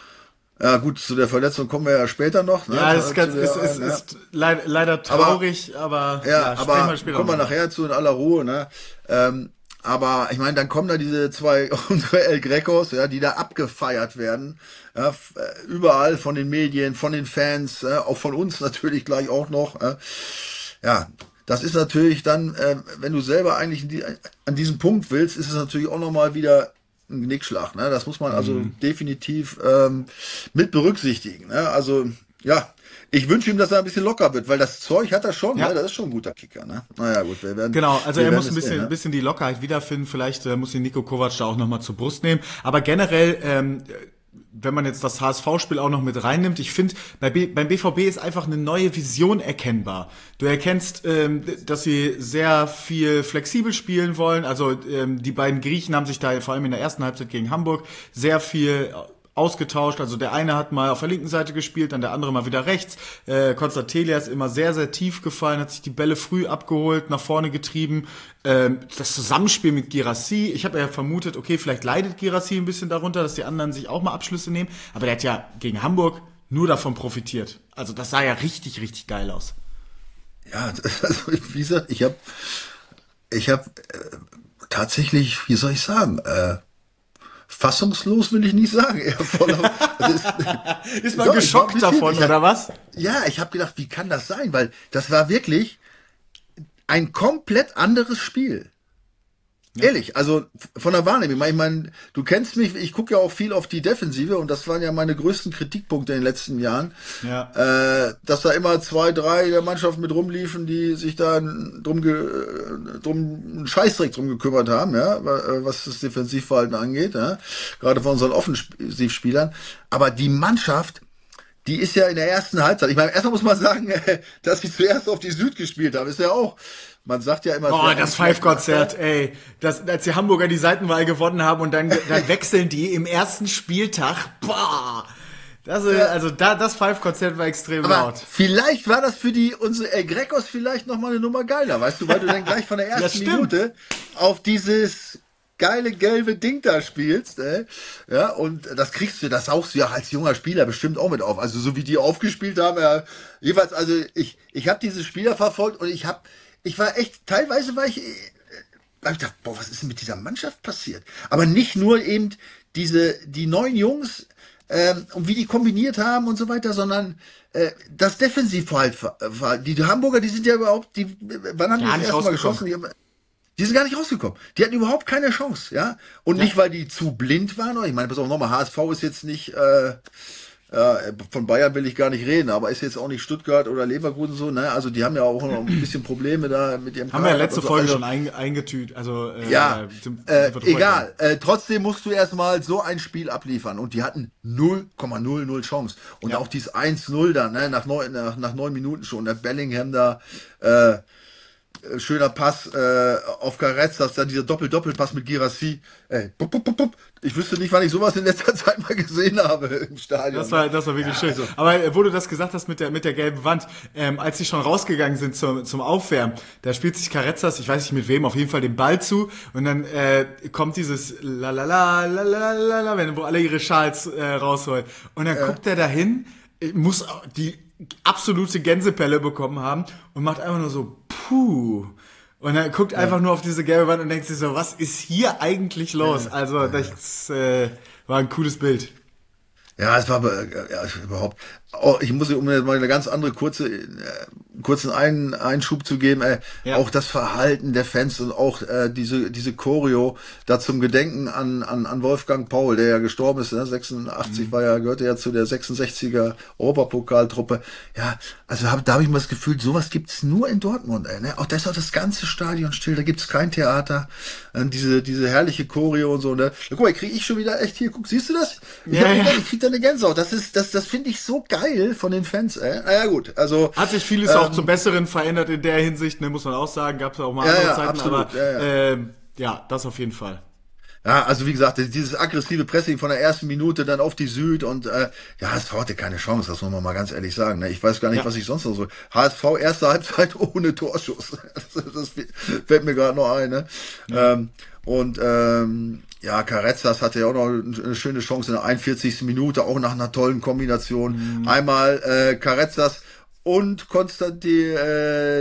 Ja gut, zu der Verletzung kommen wir ja später noch. Ne? Ja, es ist, ganz, Zu der ist, ist, einen, ja. ist leider, leider traurig, aber, Ja, ja, sprechen aber wir später kommen wir noch. nachher zu in aller Ruhe, ne? Ähm, aber ich meine, dann kommen da diese zwei unsere El Grecos, ja, die da abgefeiert werden, ja, f- äh, überall von den Medien, von den Fans, ja, auch von uns natürlich gleich auch noch. Ja, ja das ist natürlich dann, äh, wenn du selber eigentlich in die, an diesem Punkt willst, ist es natürlich auch nochmal wieder ein Genickschlag. Ne? Das muss man also mhm. definitiv ähm, mit berücksichtigen. Ne? Also, ja, ich wünsche ihm, dass er ein bisschen locker wird, weil das Zeug hat er schon, ja. Ne? Das ist schon ein guter Kicker. Ne? Naja, gut, wir werden. Genau, also er muss ein bisschen, sehen, ne? ein bisschen die Lockerheit wiederfinden. Vielleicht äh, muss ihn Nico Kovac da auch nochmal zur Brust nehmen. Aber generell, ähm, wenn man jetzt das H S V-Spiel auch noch mit reinnimmt, ich finde, bei B- beim B V B ist einfach eine neue Vision erkennbar. Du erkennst, ähm, dass sie sehr viel flexibel spielen wollen. Also ähm, die beiden Griechen haben sich da vor allem in der ersten Halbzeit gegen Hamburg sehr viel ausgetauscht. Also der eine hat mal auf der linken Seite gespielt, dann der andere mal wieder rechts. Äh, Konstantelia ist immer sehr, sehr tief gefallen, hat sich die Bälle früh abgeholt, nach vorne getrieben. Ähm, das Zusammenspiel mit Guirassy, ich habe ja vermutet, okay, vielleicht leidet Guirassy ein bisschen darunter, dass die anderen sich auch mal Abschlüsse nehmen, aber der hat ja gegen Hamburg nur davon profitiert. Also das sah ja richtig, richtig geil aus. Ja, also wie gesagt, ich habe ich hab, äh, tatsächlich, wie soll ich sagen, äh, fassungslos will ich nicht sagen. Eher voller, also ist, ist man geschockt bisschen, davon, hab, oder was? Ja, ich habe gedacht, wie kann das sein? Weil das war wirklich ein komplett anderes Spiel. Ja. Ehrlich, also von der Wahrnehmung. Ich meine, du kennst mich, ich gucke ja auch viel auf die Defensive und das waren ja meine größten Kritikpunkte in den letzten Jahren. Ja. Äh, dass da immer zwei, drei der Mannschaften mit rumliefen, die sich da drum, ge, drum einen Scheißdreck drum gekümmert haben, ja, was das Defensivverhalten angeht, ja, gerade von unseren Offensivspielern. Aber die Mannschaft, die ist ja in der ersten Halbzeit. Ich meine, erstmal muss man sagen, dass sie zuerst auf die Süd gespielt haben, ist ja auch. Man sagt ja immer... Oh, das Five-Konzert, ey. Das, als die Hamburger die Seitenwahl gewonnen haben und dann, dann wechseln die im ersten Spieltag. Boah! Das, ja. Also da, das Five-Konzert war extrem aber laut. Vielleicht war das für die unsere El Grecos vielleicht nochmal eine Nummer geiler, weißt du, weil du dann gleich von der ersten Minute auf dieses geile gelbe Ding da spielst, ey. Ja, und das kriegst du, das saugst du ja als junger Spieler bestimmt auch mit auf. Also so wie die aufgespielt haben, ja, jeweils, also ich, ich habe diese Spieler verfolgt und ich habe Ich war echt, teilweise war ich, hab ich gedacht, boah, was ist denn mit dieser Mannschaft passiert? Aber nicht nur eben diese, die neuen Jungs, ähm, und wie die kombiniert haben und so weiter, sondern äh, das Defensivverhalten. Die Hamburger, die sind ja überhaupt, die, wann haben die das erste Mal geschossen? Die, die sind gar nicht rausgekommen. Die hatten überhaupt keine Chance, ja. Und ja. Nicht, weil die zu blind waren. Ich meine, pass auf, nochmal, H S V ist jetzt nicht, äh, Ja, von Bayern will ich gar nicht reden, aber ist jetzt auch nicht Stuttgart oder Leverkusen so, ne? Also die haben ja auch noch ein bisschen Probleme da mit ihrem Haben wir ja letzte so. Folge also, schon ein, eingetütet, also äh, ja, sind, äh, sind egal. Äh, trotzdem musst du erstmal so ein Spiel abliefern und die hatten null Komma null null Chance und ja. Auch dieses eins null da, ne? Nach neun, nach, nach neun Minuten schon, der Bellingham da. Äh, Schöner Pass äh, auf Carretzas, dann dieser Doppel-Doppel-Pass mit Guirassy. Ey, bup, bup, bup, bup. Ich wüsste nicht, wann ich sowas in letzter Zeit mal gesehen habe im Stadion. Das war, das war wirklich ja, schön. Also. Aber äh, wo du das gesagt hast mit der mit der gelben Wand, ähm, als sie schon rausgegangen sind zum zum Aufwärmen, da spielt sich Carretzas, ich weiß nicht mit wem, auf jeden Fall den Ball zu und dann äh, kommt dieses la la la la la la la, wenn wo alle ihre Schals äh, rausholen und dann ja. Guckt er dahin, muss die absolute Gänsepelle bekommen haben und macht einfach nur so puh. Und dann guckt ja. Einfach nur auf diese gelbe Wand und denkt sich so, was ist hier eigentlich los? Ja. Also das äh, war ein cooles Bild. Ja, es war ja, überhaupt. Oh, ich muss, um mal eine ganz andere kurze, äh, kurzen Ein, Einschub zu geben, äh, ja. Auch das Verhalten der Fans und auch äh, diese diese Choreo da zum Gedenken an an an Wolfgang Paul, der ja gestorben ist, ne? sechsundachtzig mhm. war ja gehörte ja zu der sechsundsechziger Europapokaltruppe. Ja, also hab, da habe ich mal das Gefühl, sowas gibt's nur in Dortmund, ey, ne? Auch da ist auch das ganze Stadion still, da gibt's kein Theater, äh, diese diese herrliche Choreo und so, ne? Guck mal, kriege ich schon wieder echt hier, guck, siehst du das? Ich, ja, ja. ich krieg da eine Gänsehaut. Das ist das das finde ich so geil von den Fans, ey. Na ja, gut, also hat sich vieles ähm, auch zum Besseren verändert in der Hinsicht, ne, muss man auch sagen, gab es auch mal ja, andere ja, Zeiten, absolut, aber ja, ja. Äh, ja, das auf jeden Fall. Ja, also wie gesagt, dieses aggressive Pressing von der ersten Minute dann auf die Süd und äh, ja, H S V hatte keine Chance, das muss man mal ganz ehrlich sagen. Ne? Ich weiß gar nicht, ja. was ich sonst noch so. H S V erste Halbzeit ohne Torschuss. Das, das fällt mir gerade noch ein. Ne? Ja. Ähm, und ähm, ja, Carretzas hatte ja auch noch eine schöne Chance in der einundvierzigsten Minute, auch nach einer tollen Kombination. Mhm. Einmal äh, Carretzas und Konstanti, äh,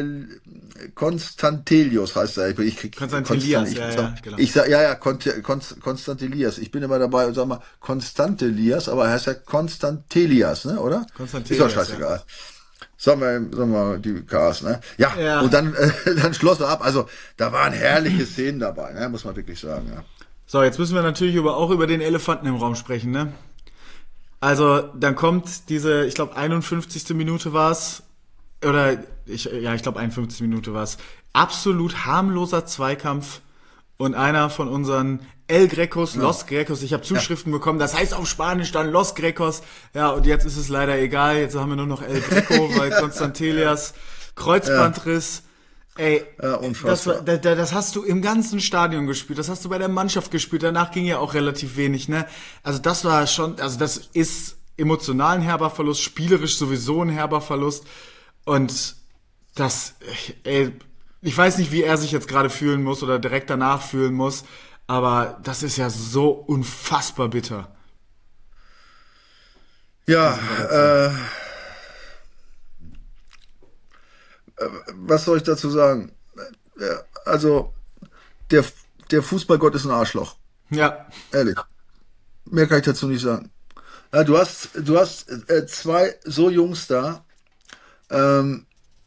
Konstantelius heißt er. Ich krieg Konstantelias, ja, ja, genau. Ich sag, ja, ja, Konstantelias. Ich bin immer dabei und sag mal Konstantelias, aber er heißt ja Konstantelias, ne, oder? Konstantelias. Ist doch scheißegal. Ja. Sagen wir, sagen wir die Ks, ne? Ja, ja. Und dann, äh, dann schloss er ab. Also, da waren herrliche Szenen dabei, ne? Muss man wirklich sagen, ja. So, jetzt müssen wir natürlich über, auch über den Elefanten im Raum sprechen, ne? Also, dann kommt diese, ich glaube, einundfünfzigste Minute war's, oder, ich, ja, ich glaube, einundfünfzigste Minute war's. Absolut harmloser Zweikampf und einer von unseren El Grecos, ja. Los Grecos, ich habe Zuschriften ja. bekommen, das heißt auf Spanisch dann Los Grecos, ja, und jetzt ist es leider egal, jetzt haben wir nur noch El Greco, weil Konstantelias Kreuzbandriss. Ja. Ey, ja, das, war, das, das hast du im ganzen Stadion gespielt, das hast du bei der Mannschaft gespielt, danach ging ja auch relativ wenig, ne? Also das war schon, also das ist emotional ein herber Verlust, spielerisch sowieso ein herber Verlust und das, ey, ich weiß nicht, wie er sich jetzt gerade fühlen muss oder direkt danach fühlen muss, aber das ist ja so unfassbar bitter. Ja, äh... was soll ich dazu sagen? Also, der, der Fußballgott ist ein Arschloch. Ja. Ehrlich. Mehr kann ich dazu nicht sagen. Ja, du hast, du hast äh, zwei so Jungs da, ähm,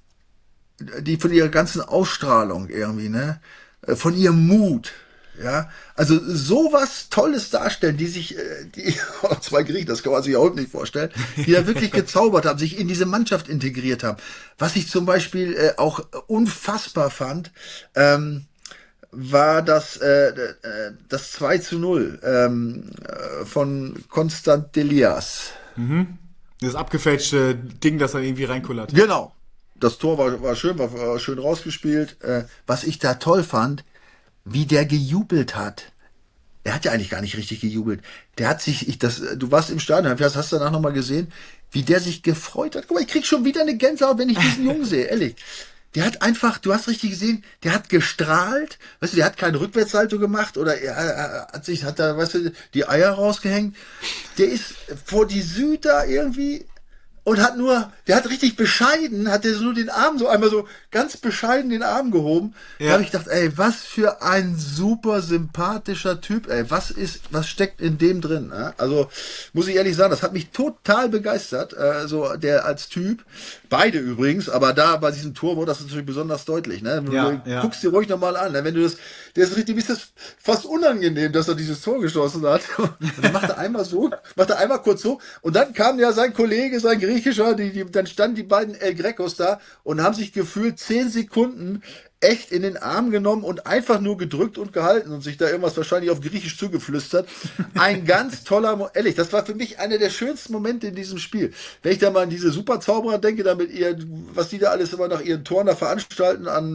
die von ihrer ganzen Ausstrahlung irgendwie, ne, von ihrem Mut, ja, also sowas Tolles darstellen, die sich, die zwei Griechen, das kann man sich auch nicht vorstellen, die da wirklich gezaubert haben, sich in diese Mannschaft integriert haben. Was ich zum Beispiel äh, auch unfassbar fand, ähm, war das äh, das zwei zu null ähm, von Konstantelias. Mhm. Das abgefälschte Ding, das dann irgendwie reinkullert. Genau. Das Tor war, war schön, war, war schön rausgespielt. Äh, was ich da toll fand, wie der gejubelt hat. Er hat ja eigentlich gar nicht richtig gejubelt. Der hat sich, ich, das, du warst im Stadion, hast, hast du danach nochmal gesehen, wie der sich gefreut hat. Guck mal, ich krieg schon wieder eine Gänsehaut, wenn ich diesen Jungen sehe, ehrlich. Der hat einfach, du hast richtig gesehen, der hat gestrahlt, weißt du, der hat kein Rückwärtssalto gemacht oder er, er hat sich, hat da, weißt du, die Eier rausgehängt. Der ist vor die Süd da irgendwie und hat nur, der hat richtig bescheiden, hat der so nur den Arm so einmal so ganz bescheiden den Arm gehoben. Ja. Da habe ich gedacht, ey, was für ein super sympathischer Typ, ey, was ist, was steckt in dem drin? Äh? Also muss ich ehrlich sagen, das hat mich total begeistert, äh, so der als Typ. Beide übrigens, aber da bei diesem Tor wurde das natürlich besonders deutlich. Ne? Ja, du ja. guckst dir ruhig nochmal an, ne? Wenn du das, der ist richtig, ist das fast unangenehm, dass er dieses Tor geschossen hat. Und dann macht er einmal so, macht er einmal kurz so und dann kam ja sein Kollege, sein griechischer, die, die, dann standen die beiden El Grecos da und haben sich gefühlt zehn Sekunden echt in den Arm genommen und einfach nur gedrückt und gehalten und sich da irgendwas wahrscheinlich auf Griechisch zugeflüstert. Ein ganz toller, Mo- ehrlich, das war für mich einer der schönsten Momente in diesem Spiel. Wenn ich da mal an diese Superzauberer denke, da mit ihr, was die da alles immer nach ihren Toren da veranstalten an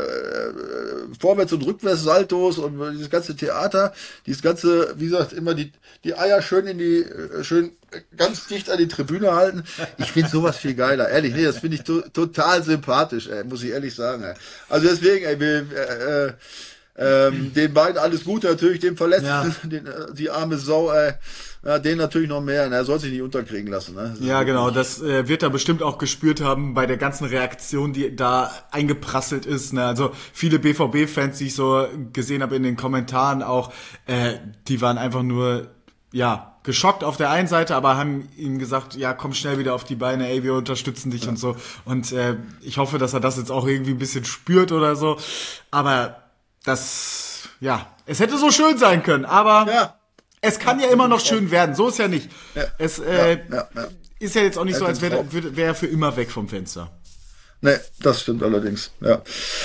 äh, Vorwärts- und Rückwärtssaltos und dieses ganze Theater, dieses ganze, wie gesagt, immer die, die Eier schön in die, schön ganz dicht an die Tribüne halten. Ich finde sowas viel geiler, ehrlich. Nee, das finde ich to- total sympathisch, ey, muss ich ehrlich sagen. Ey. Also deswegen, ey, wir, äh, äh, den beiden alles Gute natürlich, dem Verletzten, ja. den, äh, die arme Sau, ey, ja, den natürlich noch mehr. Ne? Er soll sich nicht unterkriegen lassen. Ne? Ja, genau. Das äh, wird er bestimmt auch gespürt haben bei der ganzen Reaktion, die da eingeprasselt ist. Ne? Also viele B V B-Fans, die ich so gesehen habe in den Kommentaren auch, äh, die waren einfach nur, ja, geschockt auf der einen Seite, aber haben ihm gesagt, ja, komm schnell wieder auf die Beine, ey, wir unterstützen dich ja. und so. Und äh, ich hoffe, dass er das jetzt auch irgendwie ein bisschen spürt oder so. Aber das, ja, es hätte so schön sein können, aber ja. es kann ja immer noch schön werden. So ist ja nicht. Ja. Es äh, ja. Ja. Ja. ist ja jetzt auch nicht so, als wäre wär er für immer weg vom Fenster. Nee, das stimmt allerdings, ja.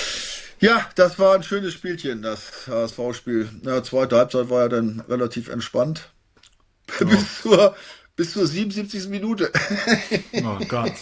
Ja, das war ein schönes Spielchen, das H S V-Spiel. Ja, zweite Halbzeit war ja dann relativ entspannt. Oh. Bis zur, bis zur siebenundsiebzigsten Minute. Oh Gott.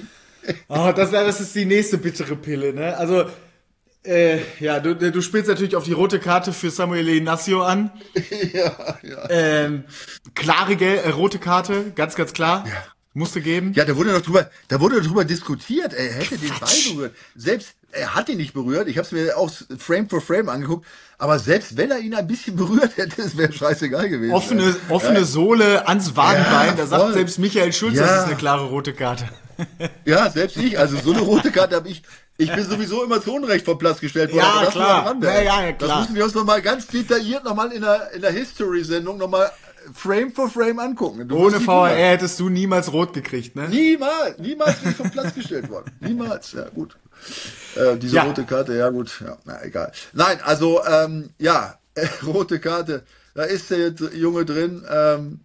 Oh, das, das ist die nächste bittere Pille, ne? Also, äh, ja, du, du spielst natürlich auf die rote Karte für Samuel Ignacio an. Ja, ja. Ähm, klare Gel äh, rote Karte, ganz, ganz klar. Ja. Musste geben. Ja, da wurde noch drüber, da wurde drüber diskutiert, er hätte den Ball berührt. Selbst, er hat ihn nicht berührt. Ich habe es mir auch Frame for Frame angeguckt. Aber selbst wenn er ihn ein bisschen berührt hätte, es wäre scheißegal gewesen. Offene, offene ja. Sohle ans Wadenbein, ja, da sagt selbst Michael Schulz, ja. das ist eine klare rote Karte. Ja, selbst ich. Also so eine rote Karte habe ich. Ich bin sowieso immer zu Unrecht vom Platz gestellt worden. Ja, klar. Ja, ja, ja, klar. Das müssen wir uns nochmal ganz detailliert nochmal in der, in der History-Sendung nochmal Frame for Frame angucken. Du Ohne V R hättest du niemals rot gekriegt, ne? Niemals, niemals bin ich vom Platz gestellt worden. Niemals, ja gut. Äh, diese ja. rote Karte, ja gut, ja, na egal. Nein, also ähm, ja, äh, rote Karte. Da ist der Junge drin, ähm,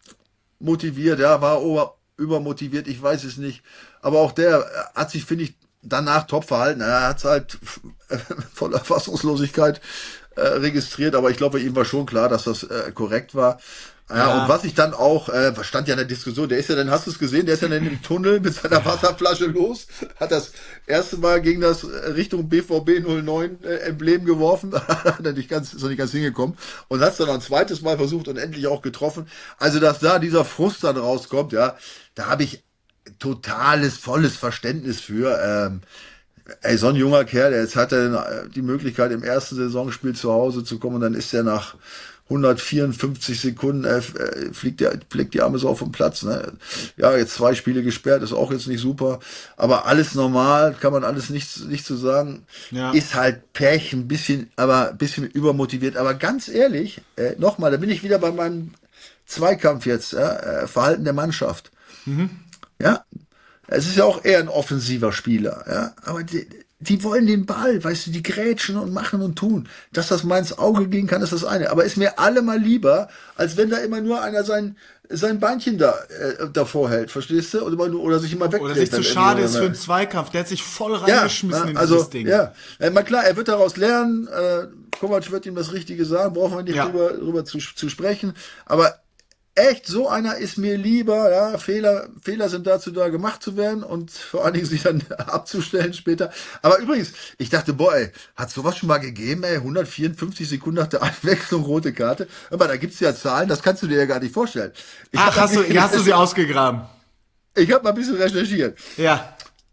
motiviert, ja, war ober, übermotiviert, ich weiß es nicht. Aber auch der hat sich, finde ich, danach top verhalten. Er hat es halt voller Fassungslosigkeit äh, registriert, aber ich glaube, ihm war schon klar, dass das äh, korrekt war. Ja, Ja. und was ich dann auch, äh, stand ja in der Diskussion, der ist ja dann, hast du es gesehen, der ist ja dann im Tunnel mit seiner Wasserflasche los, hat das erste Mal gegen das äh, Richtung B V B null neun äh, Emblem geworfen, hat er nicht ganz, ist noch nicht ganz hingekommen und hat es dann noch ein zweites Mal versucht und endlich auch getroffen. Also, dass da dieser Frust dann rauskommt, ja, da habe ich totales, volles Verständnis für. Ähm, ey, so ein junger Kerl, der jetzt hat er die Möglichkeit, im ersten Saisonspiel zu Hause zu kommen und dann ist er nach hundertvierundfünfzig Sekunden äh, fliegt der, fliegt die Arme so auf den Platz. Ne? Ja, jetzt zwei Spiele gesperrt, ist auch jetzt nicht super. Aber alles normal, kann man alles nicht, nicht zu sagen. Ja. Ist halt Pech, ein bisschen, aber ein bisschen übermotiviert. Aber ganz ehrlich, äh, nochmal, da bin ich wieder bei meinem Zweikampf jetzt, ja, äh, Verhalten der Mannschaft. Mhm. Ja, es ist ja auch eher ein offensiver Spieler, ja, aber die, die wollen den Ball, weißt du, die grätschen und machen und tun. Dass das mal ins Auge gehen kann, ist das eine. Aber ist mir allemal lieber, als wenn da immer nur einer sein, sein Beinchen da äh, davor hält, verstehst du? Oder, oder sich immer wegdreht. Oder sich zu schade ist für einen Zweikampf. Der hat sich voll reingeschmissen ja, in also, dieses Ding. Ja, äh, mal klar, er wird daraus lernen. Äh, Kovac wird ihm das Richtige sagen, brauchen wir nicht Ja. drüber, drüber zu, zu sprechen. Aber echt, so einer ist mir lieber, ja, Fehler, Fehler sind dazu da, gemacht zu werden und vor allen Dingen sich dann abzustellen später. Aber übrigens, ich dachte, boah, ey, hat sowas schon mal gegeben, ey, hundertvierundfünfzig Sekunden nach der Einwechslung rote Karte. Aber da gibt's ja Zahlen, das kannst du dir ja gar nicht vorstellen. Ich Ach, hab hast du, mal- hast du sie ausgegraben? Ich habe mal ein bisschen recherchiert. Ja.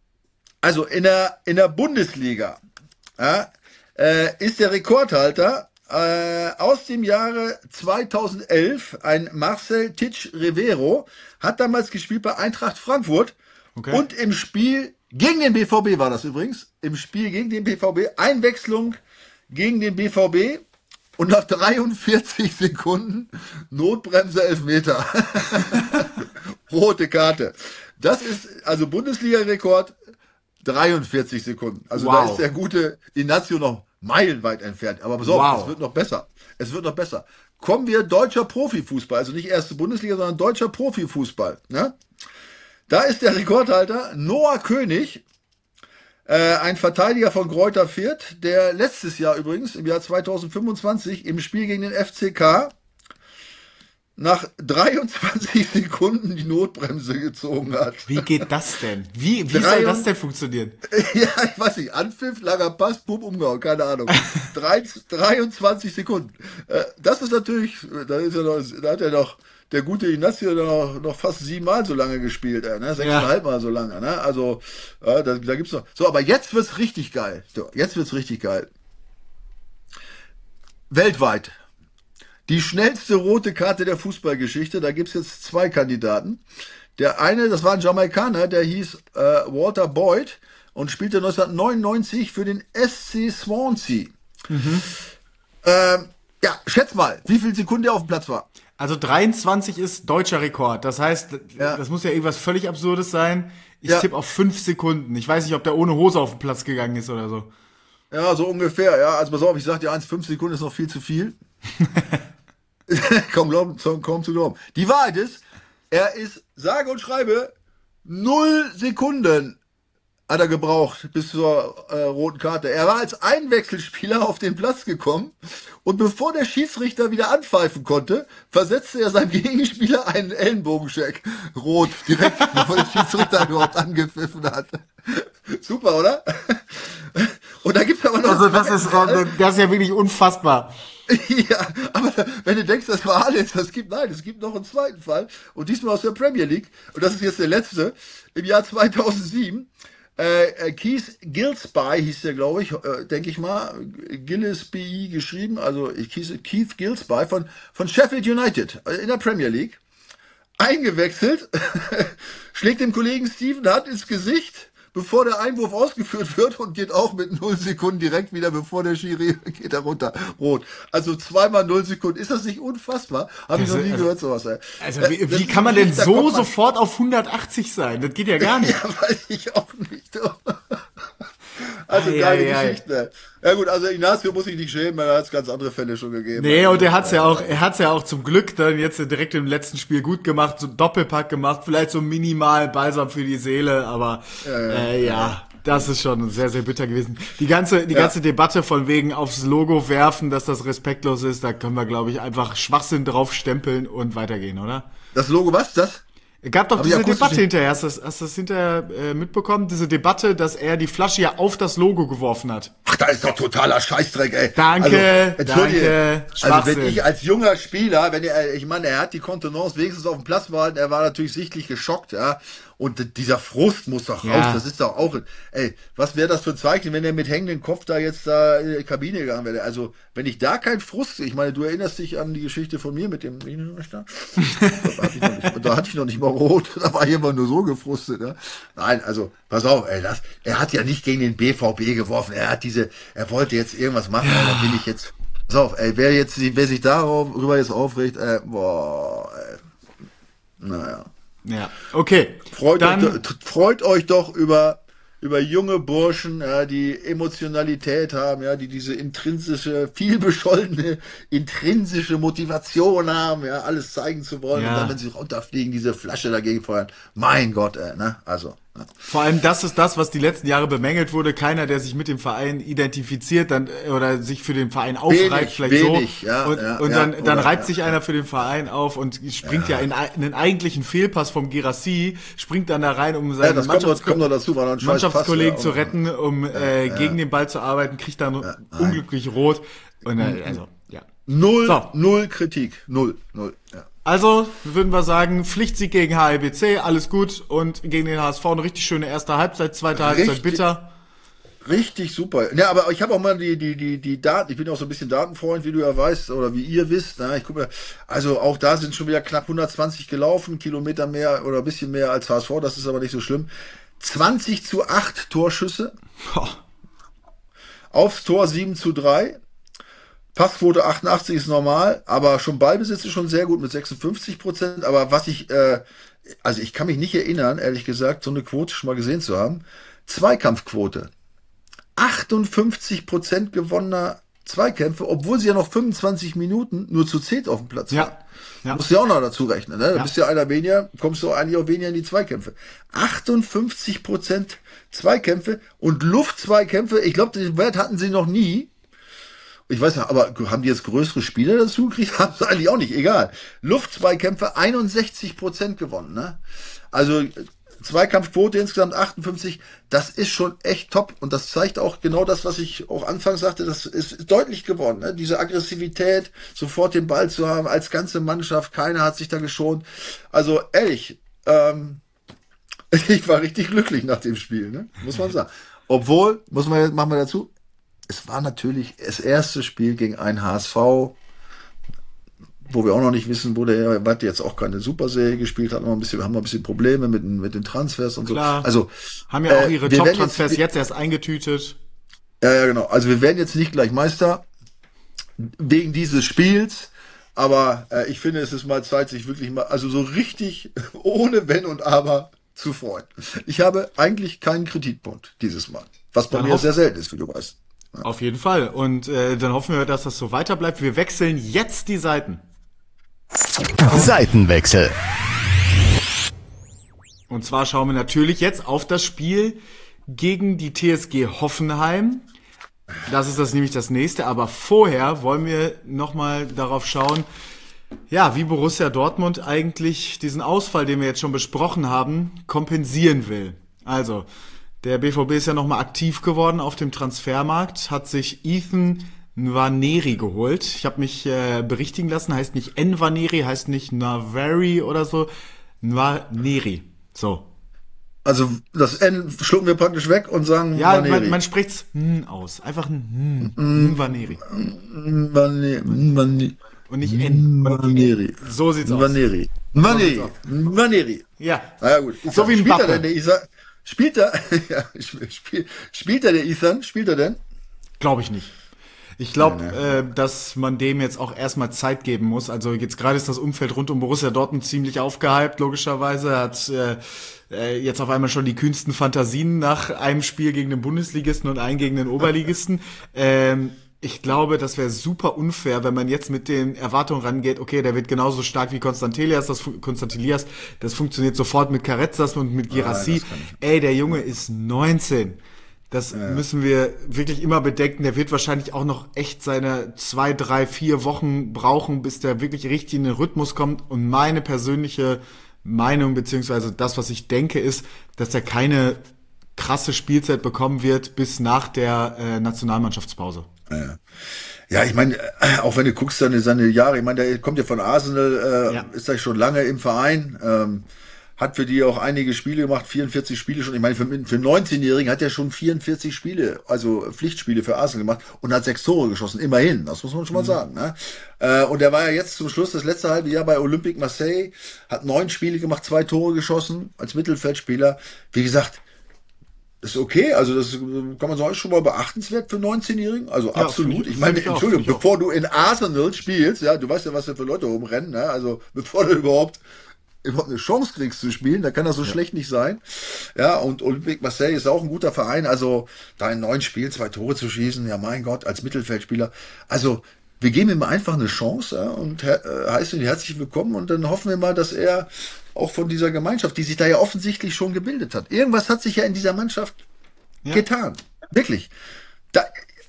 Also in der, in der Bundesliga ja, äh, ist der Rekordhalter äh, aus dem Jahre zweitausendelf, ein Marcel Titsch Rivero, hat damals gespielt bei Eintracht Frankfurt Okay. und im Spiel gegen den B V B war das übrigens, im Spiel gegen den B V B, Einwechslung gegen den B V B und nach dreiundvierzig Sekunden Notbremse Elfmeter. Rote Karte. Das ist also Bundesliga-Rekord, dreiundvierzig Sekunden. Also da Wow. ist der gute Ignacio noch meilenweit entfernt. Aber pass auf, Wow. es wird noch besser. Es wird noch besser. Kommen wir deutscher Profifußball, also nicht erste Bundesliga, sondern deutscher Profifußball. Ne? Da ist der Rekordhalter Noah König, äh, ein Verteidiger von Greuther Fürth, der letztes Jahr übrigens, im Jahr zweitausendfünfundzwanzig, im Spiel gegen den F C K nach dreiundzwanzig Sekunden die Notbremse gezogen hat. Wie geht das denn? Wie, wie Drei soll das und- denn funktionieren? Ja, ich weiß nicht. Anpfiff, langer Pass, Pum, umgehauen, keine Ahnung. Drei, dreiundzwanzig Sekunden. Äh, das ist natürlich, da ist ja noch, da hat ja noch der gute Ignacio noch, noch fast siebenmal so lange gespielt, äh, ne? Sechseinhalb Mal so lange, ne? Also, äh, da, da gibt's noch. So, aber jetzt wird's richtig geil. So, jetzt wird's richtig geil. Weltweit. Die schnellste rote Karte der Fußballgeschichte, da gibt's jetzt zwei Kandidaten. Der eine, das war ein Jamaikaner, der hieß äh, Walter Boyd und spielte neunzehnhundertneunundneunzig für den S C Swansea. Mhm. Ähm, ja, schätz mal, wie viel Sekunden der auf dem Platz war. Also dreiundzwanzig ist deutscher Rekord. Das heißt, Ja. das muss ja irgendwas völlig Absurdes sein. Ich Ja. tippe auf fünf Sekunden. Ich weiß nicht, ob der ohne Hose auf den Platz gegangen ist oder so. Ja, so ungefähr, ja. Also pass auf, ich sag dir eins, fünf Sekunden ist noch viel zu viel. kaum, glauben, kaum zu glauben. Die Wahrheit ist, er ist, sage und schreibe, null Sekunden hat er gebraucht bis zur äh, roten Karte. Er war als Einwechselspieler auf den Platz gekommen und bevor der Schiedsrichter wieder anpfeifen konnte, versetzte er seinem Gegenspieler einen Ellenbogencheck. Rot, direkt, bevor der Schiedsrichter überhaupt angepfiffen hat. Super, oder? Und da gibt's aber noch... Also das ist, äh, das ist ja wirklich unfassbar. Ja, aber wenn du denkst, das war alles, das gibt, nein, es gibt noch einen zweiten Fall und diesmal aus der Premier League und das ist jetzt der letzte, im Jahr zweitausendsieben, äh, Keith Gillespie hieß der, glaube ich, äh, denke ich mal, Gillespie geschrieben, also Keith, Keith Gillespie von, von Sheffield United äh, in der Premier League, eingewechselt, schlägt dem Kollegen Stephen Hunt ins Gesicht, bevor der Einwurf ausgeführt wird und geht auch mit null Sekunden direkt wieder, bevor der Schiri geht er runter. Rot. Also zweimal null Sekunden. Ist das nicht unfassbar? Habe ich noch nie Also- gehört, sowas. Ey. Also Äh, wie, das wie ist kann man denn nicht, da so kommt man- sofort auf hundertachtzig sein? Das geht ja gar nicht. Ja, weiß ich auch nicht. Also Ei, geile ei, ei. Geschichte. Ja gut, also Ignacio muss sich nicht schämen, weil da hat es ganz andere Fälle schon gegeben. Nee, und er hat's ja auch, er hat's ja auch zum Glück dann jetzt direkt im letzten Spiel gut gemacht, so einen Doppelpack gemacht, vielleicht so minimal Balsam für die Seele, aber Ja, ja, äh, ja, das ist schon sehr, sehr bitter gewesen. Die ganze, die ganze Debatte von wegen aufs Logo werfen, dass das respektlos ist, da können wir, glaube ich, einfach Schwachsinn draufstempeln und weitergehen, oder? Das Logo, was? Das? Es gab doch Hab ich diese akustisch Debatte nicht- hinterher, hast du das, hast du das hinterher äh, mitbekommen? Diese Debatte, dass er die Flasche ja auf das Logo geworfen hat. Ach, da ist doch totaler Scheißdreck, ey. Danke, entschuldige, danke, Also Schwachsinn. wenn ich als junger Spieler, wenn er, ich meine, er hat die Kontenance wenigstens auf dem Platz behalten, er war natürlich sichtlich geschockt, ja. Und dieser Frust muss doch raus, Ja. das ist doch auch, ey, was wäre das für ein Zeichen, wenn er mit hängendem Kopf da jetzt da in die Kabine gegangen wäre? Also, wenn ich da keinen Frust, ich meine, du erinnerst dich an die Geschichte von mir mit dem, da hatte ich noch nicht, da hatte ich noch nicht mal rot, da war ich immer nur so gefrustet, ja. Nein, also, pass auf, ey, das, er hat ja nicht gegen den B V B geworfen, er hat diese, er wollte jetzt irgendwas machen, ey, da bin ich jetzt, pass auf, ey, wer jetzt, wer sich darüber jetzt aufregt, äh, boah, ey, naja. Ja, okay. Freut, Dann, euch, doch- freut euch doch über, über junge Burschen, ja, die Emotionalität haben, ja, die diese intrinsische, vielbescholtene, intrinsische Motivation haben, ja, alles zeigen zu wollen. Ja. Und dann, wenn sie runterfliegen, diese Flasche dagegen feuern. Mein Gott, ey, ne? Also. Ja. vor allem das ist das, was die letzten Jahre bemängelt wurde. Keiner, der sich mit dem Verein identifiziert dann äh, oder sich für den Verein aufreibt, Wenig, vielleicht wenig, so. ja, und ja, und ja, dann, dann oder, reibt ja, sich ja. einer für den Verein auf und springt ja, in ein- in einen eigentlichen Fehlpass vom Girassi, springt dann da rein, um Ja, seinen das kommt noch, Mannschaftsko- kommt noch dazu, war noch ein scheiß Mannschaftskollegen Pass, zu ja, retten, um äh, gegen den Ball zu arbeiten, kriegt dann unglücklich rot. Und äh, also, ja. Null, So. null Kritik. Null, null, ja. Also würden wir sagen, Pflichtsieg gegen H L B C, alles gut. Und gegen den H S V eine richtig schöne erste Halbzeit, zweite Halbzeit Richtig. bitter. Richtig super. Ja, aber ich habe auch mal die, die, die, die Daten, ich bin auch so ein bisschen Datenfreund, wie du ja weißt, oder wie ihr wisst. Na, ich gucke mir, also auch da sind schon wieder knapp hundertzwanzig gelaufen, Kilometer mehr oder ein bisschen mehr als H S V, das ist aber nicht so schlimm. zwanzig zu acht Torschüsse, Boah. aufs Tor sieben zu drei. Passquote achtundachtzig ist normal, aber schon Ballbesitz ist schon sehr gut mit sechsundfünfzig Prozent. Aber was ich, äh, also ich kann mich nicht erinnern, ehrlich gesagt, so eine Quote schon mal gesehen zu haben. Zweikampfquote. achtundfünfzig Prozent gewonnener Zweikämpfe, obwohl sie ja noch fünfundzwanzig Minuten nur zu zehn auf dem Platz waren. Ja. Ja. Musst du ja auch noch dazu rechnen, ne? Da Ja. bist ja einer weniger, kommst du eigentlich auch weniger in die Zweikämpfe. achtundfünfzig Prozent Zweikämpfe und Luftzweikämpfe, ich glaube, den Wert hatten sie noch nie. Ich weiß nicht, aber haben die jetzt größere Spieler dazu gekriegt? Haben sie eigentlich auch nicht, egal. Luftzweikämpfe einundsechzig Prozent gewonnen, ne? Also Zweikampfquote insgesamt achtundfünfzig, das ist schon echt top und das zeigt auch genau das, was ich auch anfangs sagte, das ist deutlich geworden, ne? Diese Aggressivität, sofort den Ball zu haben, als ganze Mannschaft, keiner hat sich da geschont. Also ehrlich, ähm, ich war richtig glücklich nach dem Spiel, ne? Muss man sagen. Obwohl, muss man jetzt, machen wir dazu, es war natürlich das erste Spiel gegen ein H S V, wo wir auch noch nicht wissen, wo der hat jetzt auch keine Superserie gespielt, hat noch ein bisschen, haben noch ein bisschen Probleme mit, den- mit den Transfers und Klar. so. Also Haben ja auch äh, ihre wir werden Top-Transfers jetzt, jetzt erst eingetütet. ja, ja, genau. Also wir werden jetzt nicht gleich Meister wegen dieses Spiels, aber äh, ich finde, es ist mal Zeit, sich wirklich mal, also so richtig ohne Wenn und Aber zu freuen. Ich habe eigentlich keinen Kritikpunkt dieses Mal, was bei Dann mir hoff- sehr selten ist, wie du weißt. Auf jeden Fall. Und äh, dann hoffen wir, dass das so weiter bleibt. Wir wechseln jetzt die Seiten. Seitenwechsel. Und zwar schauen wir natürlich jetzt auf das Spiel gegen die T S G Hoffenheim. Das ist das nämlich das nächste. Aber vorher wollen wir nochmal darauf schauen, ja, wie Borussia Dortmund eigentlich diesen Ausfall, den wir jetzt schon besprochen haben, kompensieren will. Also, der B V B ist ja nochmal aktiv geworden auf dem Transfermarkt, hat sich Ethan Nwaneri geholt. Ich habe mich äh, berichtigen lassen, heißt nicht Nwaneri, heißt nicht Nwaneri oder so, Nwaneri. So. Also das N schlucken wir praktisch weg und sagen Ja, Nwaneri. man, man spricht's hm aus. Einfach ein hm, Nwaneri. Nwaneri. Nwaneri. Und nicht N. Nwaneri. So sieht's aus. Nwaneri. Nwaneri. Nwaneri. Ja. Na ja, gut. So wie ein Spielt er Bappe. denn, der Ethan? Spielt er, ja, spielt, spielt er der Ethan? Spielt er denn? Glaube ich nicht. Ich glaube, Nee, nee. äh, dass man dem jetzt auch erstmal Zeit geben muss. Also jetzt gerade ist das Umfeld rund um Borussia Dortmund ziemlich aufgehypt, logischerweise. Er hat äh, äh, jetzt auf einmal schon die kühnsten Fantasien nach einem Spiel gegen den Bundesligisten und einen gegen den Oberligisten. Ähm, ich glaube, das wäre super unfair, wenn man jetzt mit den Erwartungen rangeht, okay, der wird genauso stark wie Konstantelias, das fu- Konstantelias, das funktioniert sofort mit Carrezzas und mit Girassi. das kann ich. Ey, der Junge ist neunzehn. Das müssen wir wirklich immer bedenken. Der wird wahrscheinlich auch noch echt seine zwei, drei, vier Wochen brauchen, bis der wirklich richtig in den Rhythmus kommt. Und meine persönliche Meinung, beziehungsweise das, was ich denke, ist, dass er keine krasse Spielzeit bekommen wird bis nach der äh, Nationalmannschaftspause. Ja, ja, ich meine, äh, auch wenn du guckst, seine, seine Jahre, ich meine, der kommt ja von Arsenal, äh, Ja. ist da schon lange im Verein, ähm, hat für die auch einige Spiele gemacht, vierundvierzig Spiele schon. Ich meine, für, für einen neunzehnjährigen hat er schon vierundvierzig Spiele, also Pflichtspiele für Arsenal gemacht und hat sechs Tore geschossen, immerhin, das muss man schon mal sagen. Ne? Äh, und er war ja jetzt zum Schluss, das letzte halbe Jahr bei Olympique Marseille, hat neun Spiele gemacht, zwei Tore geschossen als Mittelfeldspieler. Wie gesagt, ist okay, also das äh, kann man sagen, ist schon mal beachtenswert für einen neunzehnjährigen, also Ja, absolut. find ich- Ich meine, find ich auch, Entschuldigung, find ich auch. bevor du in Arsenal spielst, ja, du weißt ja, was da für Leute rumrennen, ne? Also bevor du überhaupt überhaupt eine Chance kriegst zu spielen, da kann das so schlecht nicht sein. Ja, und Olympique Marseille ist auch ein guter Verein, also da in neun Spielen zwei Tore zu schießen, ja mein Gott, als Mittelfeldspieler, also wir geben ihm einfach eine Chance, ja, und her äh, heißen ihn herzlich willkommen und dann hoffen wir mal, dass er auch von dieser Gemeinschaft, die sich da ja offensichtlich schon gebildet hat. Irgendwas hat sich ja in dieser Mannschaft Ja. getan. Wirklich. Da,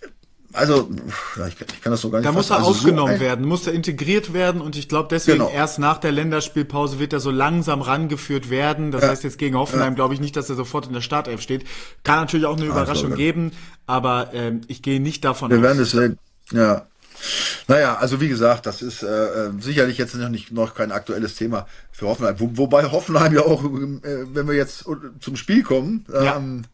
also, ja, ich, kann- ich kann das so gar nicht Da muss er fassen. Also so aufgenommen ein- werden, muss er integriert werden und ich glaube deswegen Genau. erst nach der Länderspielpause wird er so langsam rangeführt werden. Das heißt jetzt gegen Hoffenheim glaube ich nicht, dass er sofort in der Startelf steht. Kann natürlich auch eine Überraschung glaube, geben, aber ähm, ich gehe nicht davon Wir aus. werden es sehen. Ja. Naja, also wie gesagt, das ist äh, äh, sicherlich jetzt noch nicht noch kein aktuelles Thema für Hoffenheim. Wo, wobei Hoffenheim ja auch, äh, wenn wir jetzt zum Spiel kommen, äh, Ja. am,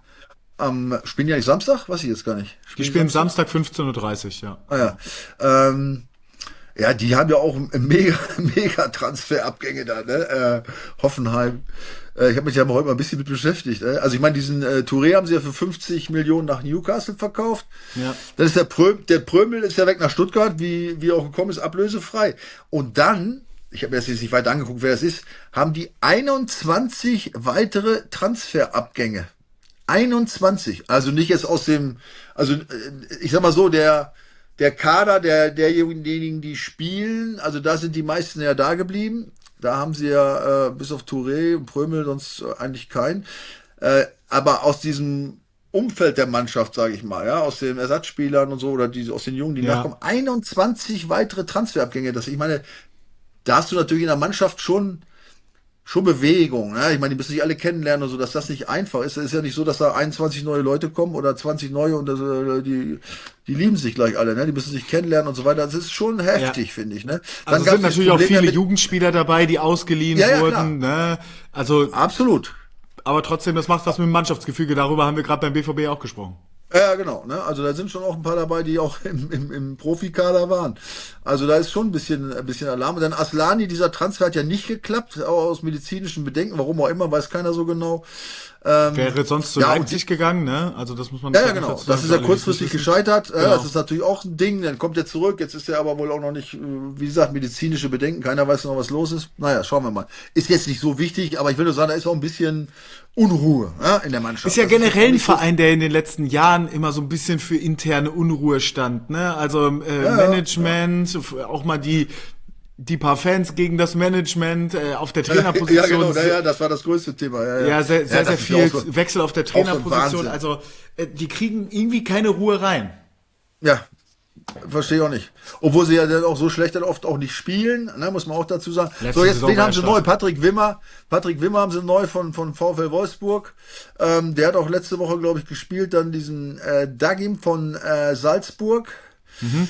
am spielen die ja nicht Samstag? Weiß ich jetzt gar nicht. Die spielen Samstag fünfzehn Uhr dreißig, ja. Ah, ja. Ähm, ja, die haben ja auch mega, mega Transferabgänge da, ne? Äh, Hoffenheim. Äh, ich habe mich ja heute mal ein bisschen mit beschäftigt. Äh? Also ich meine, diesen äh, Touré haben sie ja für fünfzig Millionen nach Newcastle verkauft. Ja. Dann ist der Pröm, der Prömel ist ja weg nach Stuttgart, wie, wie auch gekommen ist, ablösefrei. Und dann, ich habe mir das jetzt nicht weiter angeguckt, wer das ist, haben die einundzwanzig weitere Transferabgänge. einundzwanzig. Also nicht jetzt aus dem, also äh, ich sag mal so, der der Kader der derjenigen, die spielen, also da sind die meisten ja da geblieben. Da haben sie ja äh, bis auf Touré und Prömel sonst äh, eigentlich keinen. Äh, aber aus diesem Umfeld der Mannschaft, sage ich mal, ja, aus den Ersatzspielern und so oder die aus den Jungen, die Ja. nachkommen, einundzwanzig weitere Transferabgänge. Das, ich meine, da hast du natürlich in der Mannschaft schon schon Bewegung, ne? Ich meine, die müssen sich alle kennenlernen und so, dass das nicht einfach ist. Es ist ja nicht so, dass da einundzwanzig neue Leute kommen oder zwanzig neue und das, äh, die, die lieben sich gleich alle, ne? Die müssen sich kennenlernen und so weiter. Das ist schon heftig, finde ich, ne? Also es gab's sind das natürlich auch Problem viele damit- Jugendspieler dabei, die ausgeliehen Ja, ja, wurden, ne? Also, Absolut. aber trotzdem, das macht was mit dem Mannschaftsgefüge. Darüber haben wir gerade beim B V B auch gesprochen. Ja, genau. Ne? Also da sind schon auch ein paar dabei, die auch im, im, im Profikader waren. Also da ist schon ein bisschen, ein bisschen Alarm. Und dann Aslani, dieser Transfer hat ja nicht geklappt, auch aus medizinischen Bedenken, warum auch immer, weiß keiner so genau. Ähm, Wäre sonst zu ja, und Leipzig gegangen, ne? Also das muss man Ja, ja, vielleicht genau. dazu Das sagen, ist für ja alle, die es kurzfristig nicht wissen. gescheitert. Äh, Genau. Das ist natürlich auch ein Ding. Dann kommt er zurück. Jetzt ist er aber wohl auch noch nicht, äh, wie gesagt, medizinische Bedenken. Keiner weiß noch, was los ist. Naja, schauen wir mal. Ist jetzt nicht so wichtig, aber ich würde sagen, da ist auch ein bisschen Unruhe ja, in der Mannschaft. Ist ja Das jetzt generell auch ein nicht so- Verein, der in den letzten Jahren immer so ein bisschen für interne Unruhe stand, ne? Also äh, ja, Management, auch mal die die paar Fans gegen das Management äh, auf der Trainerposition. Ja, genau. Ja, ja, das war das größte Thema. Ja, ja. Ja, sehr, sehr, das sehr ist viel ja auch so- Wechsel auf der auch so ein Trainerposition. Wahnsinn. Also äh, die kriegen irgendwie keine Ruhe rein. Ja, verstehe ich auch nicht. Obwohl sie ja dann auch so schlecht dann oft auch nicht spielen, ne, muss man auch dazu sagen. Letzte so, jetzt Saison den war haben er sie stark. neu, Patrick Wimmer. Patrick Wimmer haben sie neu von, von VfL Wolfsburg. Ähm, der hat auch letzte Woche, glaube ich, gespielt, dann diesen äh, Dagim von äh, Salzburg. Mhm.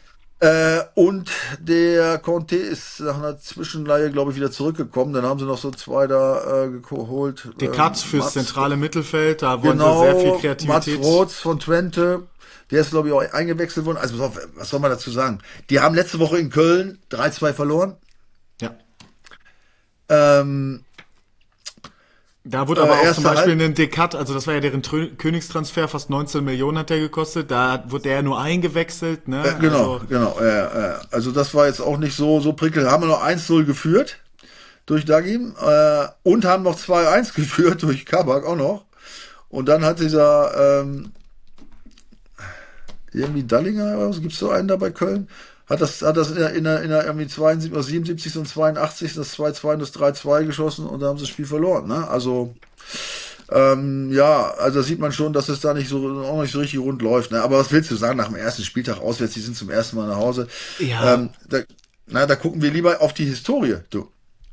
Äh, und der Conte ist nach einer Zwischenleihe, glaube ich, wieder zurückgekommen. Dann haben sie noch so zwei da äh, geholt. Descartes Ähm, fürs Mats- zentrale Mittelfeld, da wollen Genau, sie sehr viel Mats Kreativität. Roths von Twente, der ist, glaube ich, auch eingewechselt worden. Also, pass auf, was soll man dazu sagen? Die haben letzte Woche in Köln drei zwei verloren. Ja. Ähm, Da wurde aber äh, auch zum Beispiel Halb- ein Decat, also das war ja deren Trö- Königstransfer, fast neunzehn Millionen hat der gekostet, da wurde der ja nur eingewechselt, ne? Äh, genau, Also, genau. Äh, äh, also das war jetzt auch nicht so so prickelnd. Haben wir noch eins null geführt durch Dagim äh, und haben noch zwei eins geführt durch Kabak auch noch. Und dann hat dieser ähm, irgendwie Dallinger, oder was gibt's so einen da bei Köln? Hat das, hat das in der, in der, in der irgendwie zweiundsiebzig oder siebenundsiebzig und zweiundachtzig das zwei zwei und das drei zwei geschossen und da haben sie das Spiel verloren, ne? Also, ähm, ja, also da sieht man schon, dass es da nicht so, auch nicht so richtig rund läuft, ne? Aber was willst du sagen nach dem ersten Spieltag auswärts? Die sind zum ersten Mal nach Hause. Ja. Ähm, da, na, da gucken wir lieber auf die Historie, du.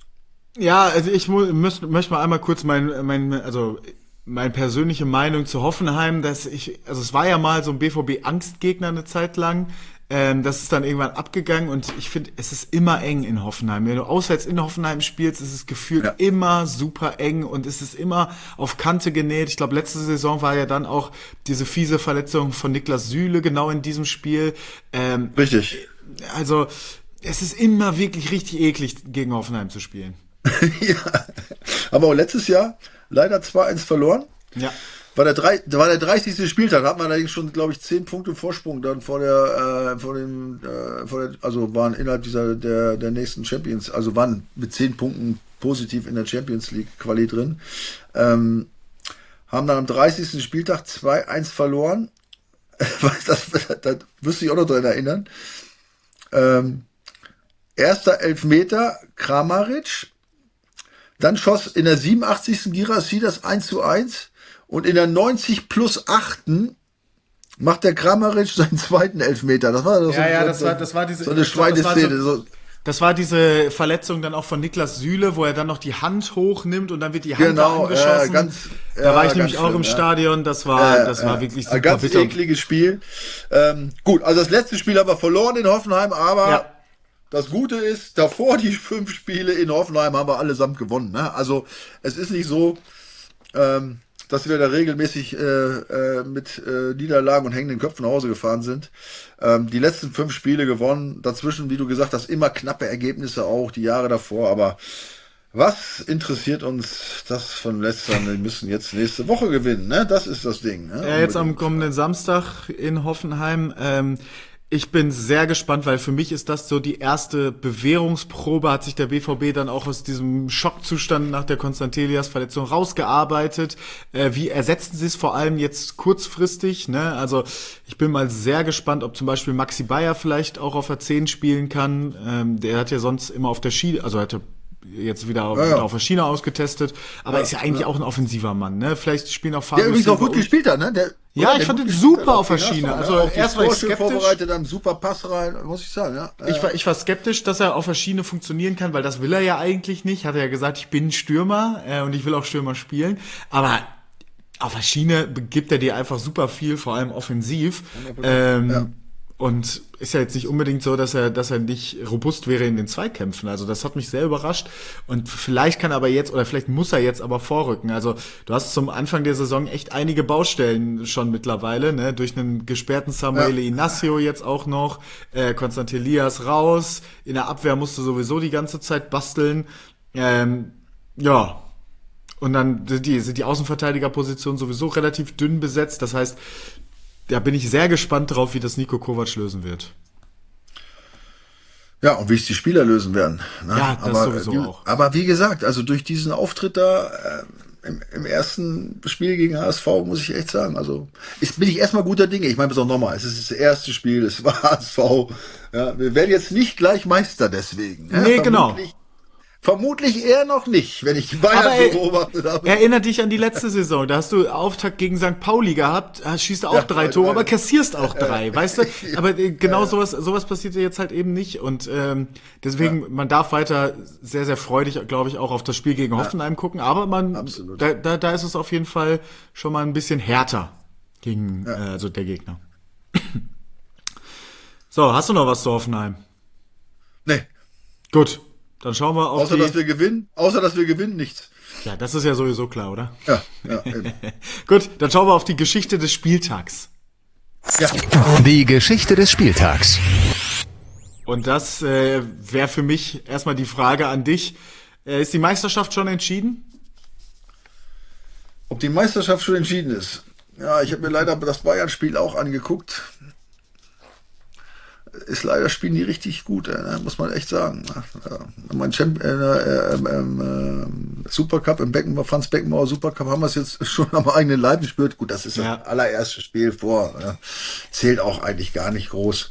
ja, also ich mu- müß, möchte mal einmal kurz mein, mein, also meine persönliche Meinung zu Hoffenheim, dass ich, also es war ja mal so ein B V B-Angstgegner eine Zeit lang. Ähm, das ist dann irgendwann abgegangen und ich finde, es ist immer eng in Hoffenheim. Wenn du auswärts in Hoffenheim spielst, ist es gefühlt Ja. immer super eng und es ist immer auf Kante genäht. Ich glaube, letzte Saison war ja dann auch diese fiese Verletzung von Niklas Süle genau in diesem Spiel. Ähm, Richtig. also es ist immer wirklich richtig eklig, gegen Hoffenheim zu spielen. Ja. Aber auch letztes Jahr leider zwei eins verloren. Ja. War der, drei, war der dreißigste Spieltag, da hat man allerdings schon, glaube ich, zehn Punkte Vorsprung dann vor der, äh, vor dem, äh, vor der, also waren innerhalb dieser, der, der nächsten Champions, also waren mit zehn Punkten positiv in der Champions League Quali drin, ähm, haben dann am dreißigsten Spieltag zwei eins verloren, das, da müsste ich auch noch dran erinnern, ähm, erster Elfmeter, Kramaric, dann schoss in der siebenundachtzigsten Girassi das eins zu eins, und in der neunzig plus achten macht der Kramaric seinen zweiten Elfmeter. Das war so, Ja, ja, so, das war, das war diese, so eine ich glaub, das war Schweineszene. so- So, Das war diese Verletzung dann auch von Niklas Süle, wo er dann noch die Hand hochnimmt und dann wird die Hand Genau, da angeschossen. äh, ganz- da ja, war ich ganz nämlich auch schlimm, im ja. Stadion. Das war, äh, das war äh, wirklich ein super ganz bitter. ekliges Spiel. Ähm, gut, also das letzte Spiel haben wir verloren in Hoffenheim, aber Ja. das Gute ist, davor die fünf Spiele in Hoffenheim haben wir allesamt gewonnen. Ne? Also es ist nicht so, ähm, dass wir da regelmäßig äh, äh, mit äh, Niederlagen und hängenden Köpfen nach Hause gefahren sind. Ähm, die letzten fünf Spiele gewonnen, dazwischen, wie du gesagt hast, immer knappe Ergebnisse auch, die Jahre davor, aber was interessiert uns das von letztern? Wir müssen jetzt nächste Woche gewinnen, ne? Das ist das Ding. Ne? Ja, jetzt am Unbedingt. kommenden Samstag in Hoffenheim. Ähm, ich bin sehr gespannt, weil für mich ist das so die erste Bewährungsprobe, hat sich der B V B dann auch aus diesem Schockzustand nach der Konstantelias-Verletzung rausgearbeitet. Äh, wie ersetzen sie es vor allem jetzt kurzfristig? Ne? Also ich bin mal sehr gespannt, ob zum Beispiel Maxi Bayer vielleicht auch auf der zehn spielen kann. Ähm, der hat ja sonst immer auf der Schiene, also hatte jetzt wieder auf, Ja, ja. auf der Schiene ausgetestet, aber Ja, ist ja eigentlich ja. auch ein offensiver Mann. Ne? Vielleicht spielen auch Der Fabio übrigens auch Silva gut und- gespielt hat, ne? Der, Ja, oder? ich Der fand gut ihn gespielt super hat, auf der den Schiene. Hassler, Also ne? Auch die erst war ich Tor schön skeptisch. vorbereitet, dann super Pass rein, muss ich sagen, ja. Ich war, ich war skeptisch, dass er auf der Schiene funktionieren kann, weil das will er ja eigentlich nicht. Hat er ja gesagt, ich bin Stürmer äh, und ich will auch Stürmer spielen. Aber auf der Schiene gibt er dir einfach super viel, vor allem offensiv. Ähm, Ja. Und ist ja jetzt nicht unbedingt so, dass er, dass er nicht robust wäre in den Zweikämpfen. Also das hat mich sehr überrascht. Und vielleicht kann er aber jetzt, oder vielleicht muss er jetzt aber vorrücken. Also du hast zum Anfang der Saison echt einige Baustellen schon mittlerweile, ne? Durch einen gesperrten Samuel Ja. Inacio jetzt auch noch, äh, Konstantin Elias raus. In der Abwehr musst du sowieso die ganze Zeit basteln. Ähm, ja. Und dann sind die, sind die Außenverteidigerpositionen sowieso relativ dünn besetzt. Das heißt, da bin ich sehr gespannt drauf, wie das Nico Kovac lösen wird. Ja, und wie es die Spieler lösen werden. Ne? Ja, das aber, sowieso wie, auch. Aber wie gesagt, also durch diesen Auftritt da äh, im, im ersten Spiel gegen H S V, muss ich echt sagen, also ist, bin ich erstmal guter Dinge. Ich meine, bis auch nochmal, es ist das erste Spiel, es war H S V. Ja, wir werden jetzt nicht gleich Meister deswegen. Ne? Nee, genau. Vermutlich- Vermutlich eher noch nicht, wenn ich die Bayern Aber ey, so beobachtet habe. erinner dich an die letzte Saison. Da hast du Auftakt gegen Sankt Pauli gehabt, äh, schießt auch Ja, drei drei, Tore, drei. aber kassierst auch drei, weißt du? Aber äh, genau sowas, sowas passiert ja jetzt halt eben nicht. Und ähm, deswegen, man darf weiter sehr, sehr freudig, glaube ich, auch auf das Spiel gegen Hoffenheim gucken. Aber man, Absolut. da, da, da ist es auf jeden Fall schon mal ein bisschen härter gegen äh, also der Gegner. So, hast du noch was zu Hoffenheim? Nee, Gut, dann schauen wir auf außer die... dass wir gewinnen, außer dass wir gewinnen, nichts. Ja, das ist ja sowieso klar, oder? Ja, ja, eben. Gut, dann schauen wir auf die Geschichte des Spieltags. Ja. Die Geschichte des Spieltags. Und das äh, wäre für mich erstmal die Frage an dich. Äh, ist die Meisterschaft schon entschieden? Ob die Meisterschaft schon entschieden ist? Ja, ich habe mir leider das Bayern-Spiel auch angeguckt. Ist leider spielen die richtig gut, äh, muss man echt sagen. Ja, mein Champ äh, äh, äh, Supercup im Beckenbauer, Franz Beckenbauer Supercup haben wir es jetzt schon am eigenen Leib gespürt. Gut, das ist das ja. allererste Spiel vor. Ja. Zählt auch eigentlich gar nicht groß.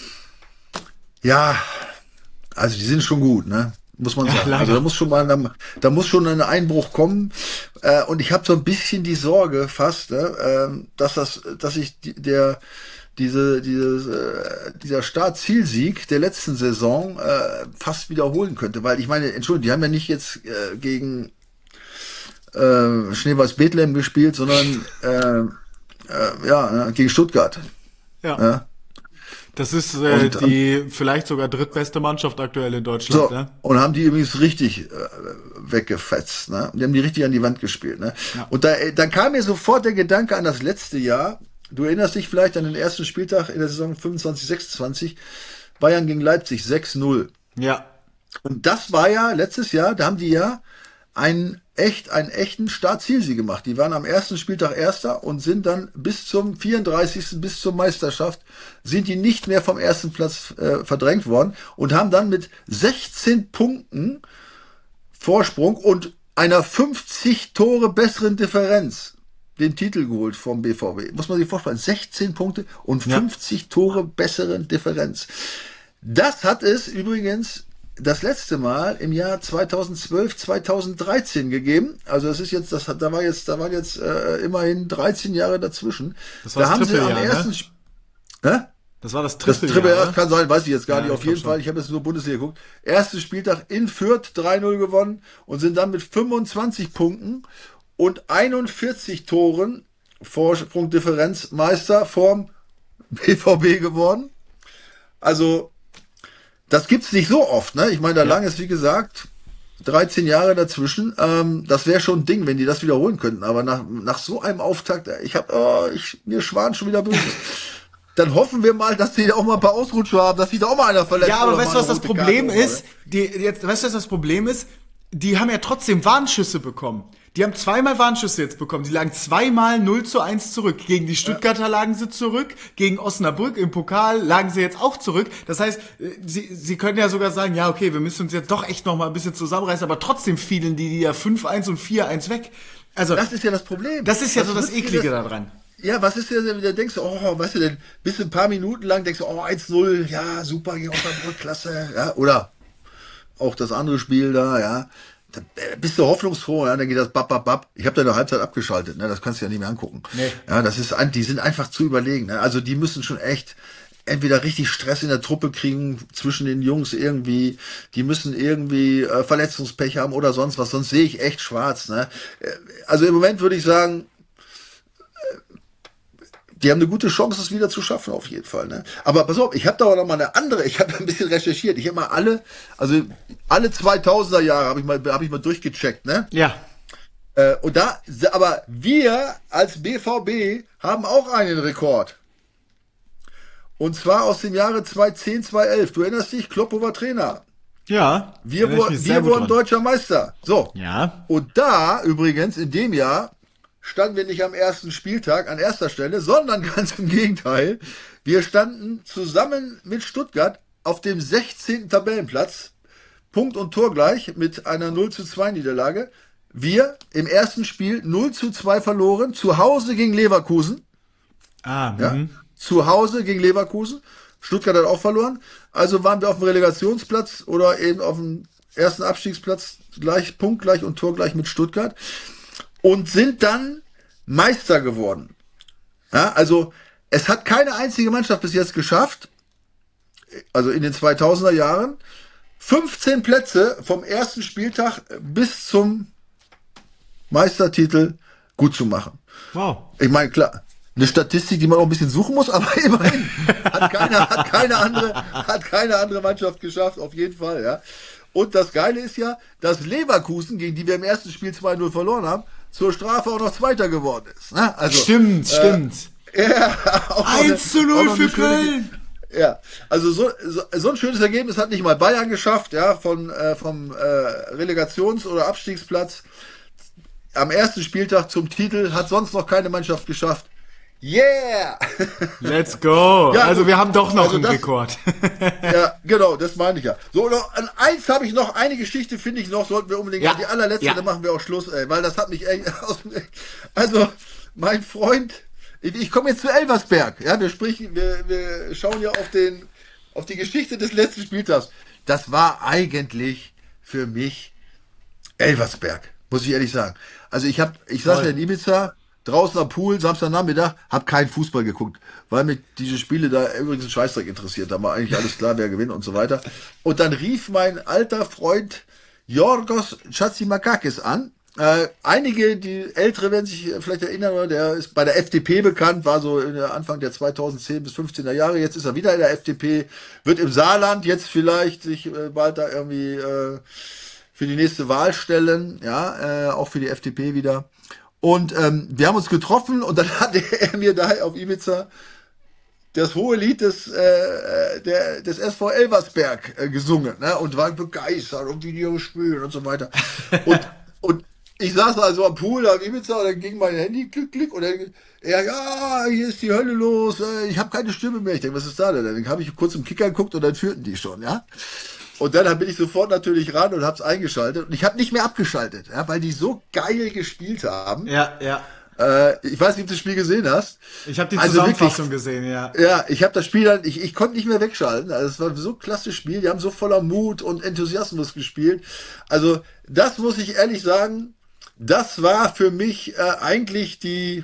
Ja, also die sind schon gut, ne? Muss man sagen. Ja, also da muss schon mal, da, da muss schon ein Einbruch kommen. Äh, und ich habe so ein bisschen die Sorge fast, ne, äh, dass das, dass ich die, der diese, diese, äh, dieser Start-Zielsieg der letzten Saison äh, fast wiederholen könnte, weil ich meine, Entschuldigung, die haben ja nicht jetzt äh, gegen äh, Schneeweiß Bethlehem gespielt, sondern äh, äh, ja gegen Stuttgart. Ja. ja. Das ist äh, und, die vielleicht sogar drittbeste Mannschaft aktuell in Deutschland. So, ne? Und haben die übrigens richtig äh, weggefetzt. Ne? Die haben die richtig an die Wand gespielt. Ne? Ja. Und da, da kam mir sofort der Gedanke an das letzte Jahr. Du erinnerst dich vielleicht an den ersten Spieltag in der Saison fünfundzwanzig sechsundzwanzig. Bayern gegen Leipzig sechs null. Ja. Und das war ja letztes Jahr, da haben die ja einen echt, einen echten Start-Zielsieg gemacht. Die waren am ersten Spieltag Erster und sind dann bis zum vierunddreißigsten bis zur Meisterschaft sind die nicht mehr vom ersten Platz äh, verdrängt worden und haben dann mit sechzehn Punkten Vorsprung und einer fünfzig Tore besseren Differenz den Titel geholt vom B V B. Muss man sich vorstellen, sechzehn Punkte und fünfzig ja. Tore besseren Differenz. Das hat es übrigens das letzte Mal im Jahr zweitausendzwölf, zweitausenddreizehn gegeben. Also das ist jetzt, das hat, da war jetzt, da waren jetzt äh, immerhin dreizehn Jahre dazwischen. Das war da das haben sie am ne? ersten Sp- Hä? Das war das Triple. Das Triple Jahr, kann sein, weiß ich jetzt gar ja, nicht. Auf jeden Fall, schon. Ich habe jetzt nur Bundesliga geguckt. Ersten Spieltag in Fürth drei null gewonnen und sind dann mit fünfundzwanzig Punkten und einundvierzig Toren Vorsprungdifferenz Meister vorm B V B geworden. Also das gibt's nicht so oft, ne? Ich meine, da ja. lang ist, wie gesagt, dreizehn Jahre dazwischen. Ähm, das wäre schon ein Ding, wenn die das wiederholen könnten. Aber nach, nach so einem Auftakt, ich habe, oh, ich, mir schwan schon wieder böse. Dann hoffen wir mal, dass die auch mal ein paar Ausrutscher haben, dass sich da auch mal einer verletzt. Ja, aber weißt du, was das Problem ist? Die, jetzt, weißt du, was das Problem ist? Die haben ja trotzdem Warnschüsse bekommen. Die haben zweimal Warnschüsse jetzt bekommen. Die lagen zweimal null zu eins zurück. Gegen die Stuttgarter ja. lagen sie zurück. Gegen Osnabrück im Pokal lagen sie jetzt auch zurück. Das heißt, sie, sie können ja sogar sagen, ja, okay, wir müssen uns jetzt doch echt noch mal ein bisschen zusammenreißen. Aber trotzdem fielen die, die ja fünf eins und vier eins weg. Also, das ist ja das Problem. Das ist ja was so das Eklige daran. Ja, was ist denn, da denkst du, oh, weißt du denn, bis ein paar Minuten lang denkst du, oh, eins null, ja, super, gegen Osnabrück, klasse, ja, oder auch das andere Spiel da, ja. Da bist du hoffnungsfroh, ja, dann geht das bap, bap, bap. Ich habe da eine Halbzeit abgeschaltet, ne, das kannst du ja nicht mehr angucken. Nee. Ja, das ist, die sind einfach zu überlegen, ne? Also die müssen schon echt entweder richtig Stress in der Truppe kriegen zwischen den Jungs irgendwie, die müssen irgendwie äh, Verletzungspech haben oder sonst was, sonst sehe ich echt schwarz, ne? Also im Moment würde ich sagen, die haben eine gute Chance, es wieder zu schaffen, auf jeden Fall. Ne? Aber pass auf, ich habe da auch noch mal eine andere, ich habe ein bisschen recherchiert. Ich habe mal alle, also alle zweitausender Jahre habe ich mal, habe ich mal durchgecheckt, ne? Ja. Äh, und da, aber wir als B V B haben auch einen Rekord. Und zwar aus dem Jahre zweitausendzehn, zweitausendelf. Du erinnerst dich, Kloppo war Trainer. Ja. Wir, wo, wir wurden dran. Deutscher Meister. So. Ja. Und da übrigens in dem Jahr standen wir nicht am ersten Spieltag an erster Stelle, sondern ganz im Gegenteil. Wir standen zusammen mit Stuttgart auf dem sechzehnten Tabellenplatz, Punkt und Tor gleich mit einer null zu zwei Niederlage. Wir im ersten Spiel null zu zwei verloren, zu Hause gegen Leverkusen. Ah, ja, zu Hause gegen Leverkusen. Stuttgart hat auch verloren. Also waren wir auf dem Relegationsplatz oder eben auf dem ersten Abstiegsplatz gleich, Punkt gleich und Tor gleich mit Stuttgart. Und sind dann Meister geworden. Ja, also es hat keine einzige Mannschaft bis jetzt geschafft, also in den zweitausender Jahren, fünfzehn Plätze vom ersten Spieltag bis zum Meistertitel gut zu machen. Wow. Ich meine, klar, eine Statistik, die man auch ein bisschen suchen muss, aber immerhin hat keine, hat keine andere, hat keine andere Mannschaft geschafft, auf jeden Fall, ja. Und das Geile ist ja, dass Leverkusen, gegen die wir im ersten Spiel zwei null verloren haben, zur Strafe auch noch Zweiter geworden ist. Ne? Also, stimmt, äh, stimmt. Ja, eins zu null für Köln. Ja, also so, so, so ein schönes Ergebnis hat nicht mal Bayern geschafft, ja, von, äh, vom äh, Relegations- oder Abstiegsplatz. am ersten Spieltag zum Titel, hat sonst noch keine Mannschaft geschafft. Yeah! Let's go! Ja, also gut. wir haben doch noch Also einen das- Rekord. Ja, genau, das meine ich ja. So, noch, an eins habe ich noch, eine Geschichte finde ich noch, sollten wir unbedingt, Ja. die allerletzte, Ja. dann machen wir auch Schluss, ey, weil das hat mich eng aus dem, also, mein Freund, ich, ich komme jetzt zu Elversberg, ja, wir sprechen, wir, wir schauen ja auf den, auf die Geschichte des letzten Spieltags. Das war eigentlich für mich Elversberg, muss ich ehrlich sagen. Also ich habe, ich saß ja in Ibiza, draußen am Pool, Samstagnachmittag, hab keinen Fußball geguckt, weil mich diese Spiele da übrigens ein Scheißdreck interessiert. Da war eigentlich alles klar, wer gewinnt und so weiter. Und dann rief mein alter Freund Yorgos Chatzimarkakis an. Äh, einige, die Ältere werden sich vielleicht erinnern, oder? Der ist bei der F D P bekannt, war so in der Anfang der zweitausendzehn bis fünfzehner Jahre. Jetzt ist er wieder in der F D P, wird im Saarland jetzt vielleicht sich äh, bald da irgendwie äh, für die nächste Wahl stellen, ja, äh, auch für die F D P wieder. Und ähm, wir haben uns getroffen und dann hat er mir da auf Ibiza das hohe Lied des, äh, der, des S V Elversberg äh, gesungen, ne? Und war begeistert und Video spielen und so weiter. Und, und ich saß also am Pool auf Ibiza und dann ging mein Handy klick, klick und dann, er, ja, hier ist die Hölle los, äh, ich habe keine Stimme mehr. Ich denke, was ist da denn? Dann habe ich kurz im Kicker geguckt und dann führten die schon, ja. Und dann bin ich sofort natürlich ran und hab's eingeschaltet. Und ich habe nicht mehr abgeschaltet, ja, weil die so geil gespielt haben. Ja, ja. Äh, ich weiß nicht, ob du das Spiel gesehen hast. Ich habe die Also Zusammenfassung wirklich, gesehen, ja. Ja, ich habe das Spiel dann, ich, ich konnte nicht mehr wegschalten. Also es war so ein klasse Spiel. Die haben so voller Mut und Enthusiasmus gespielt. Also das muss ich ehrlich sagen, das war für mich äh, eigentlich die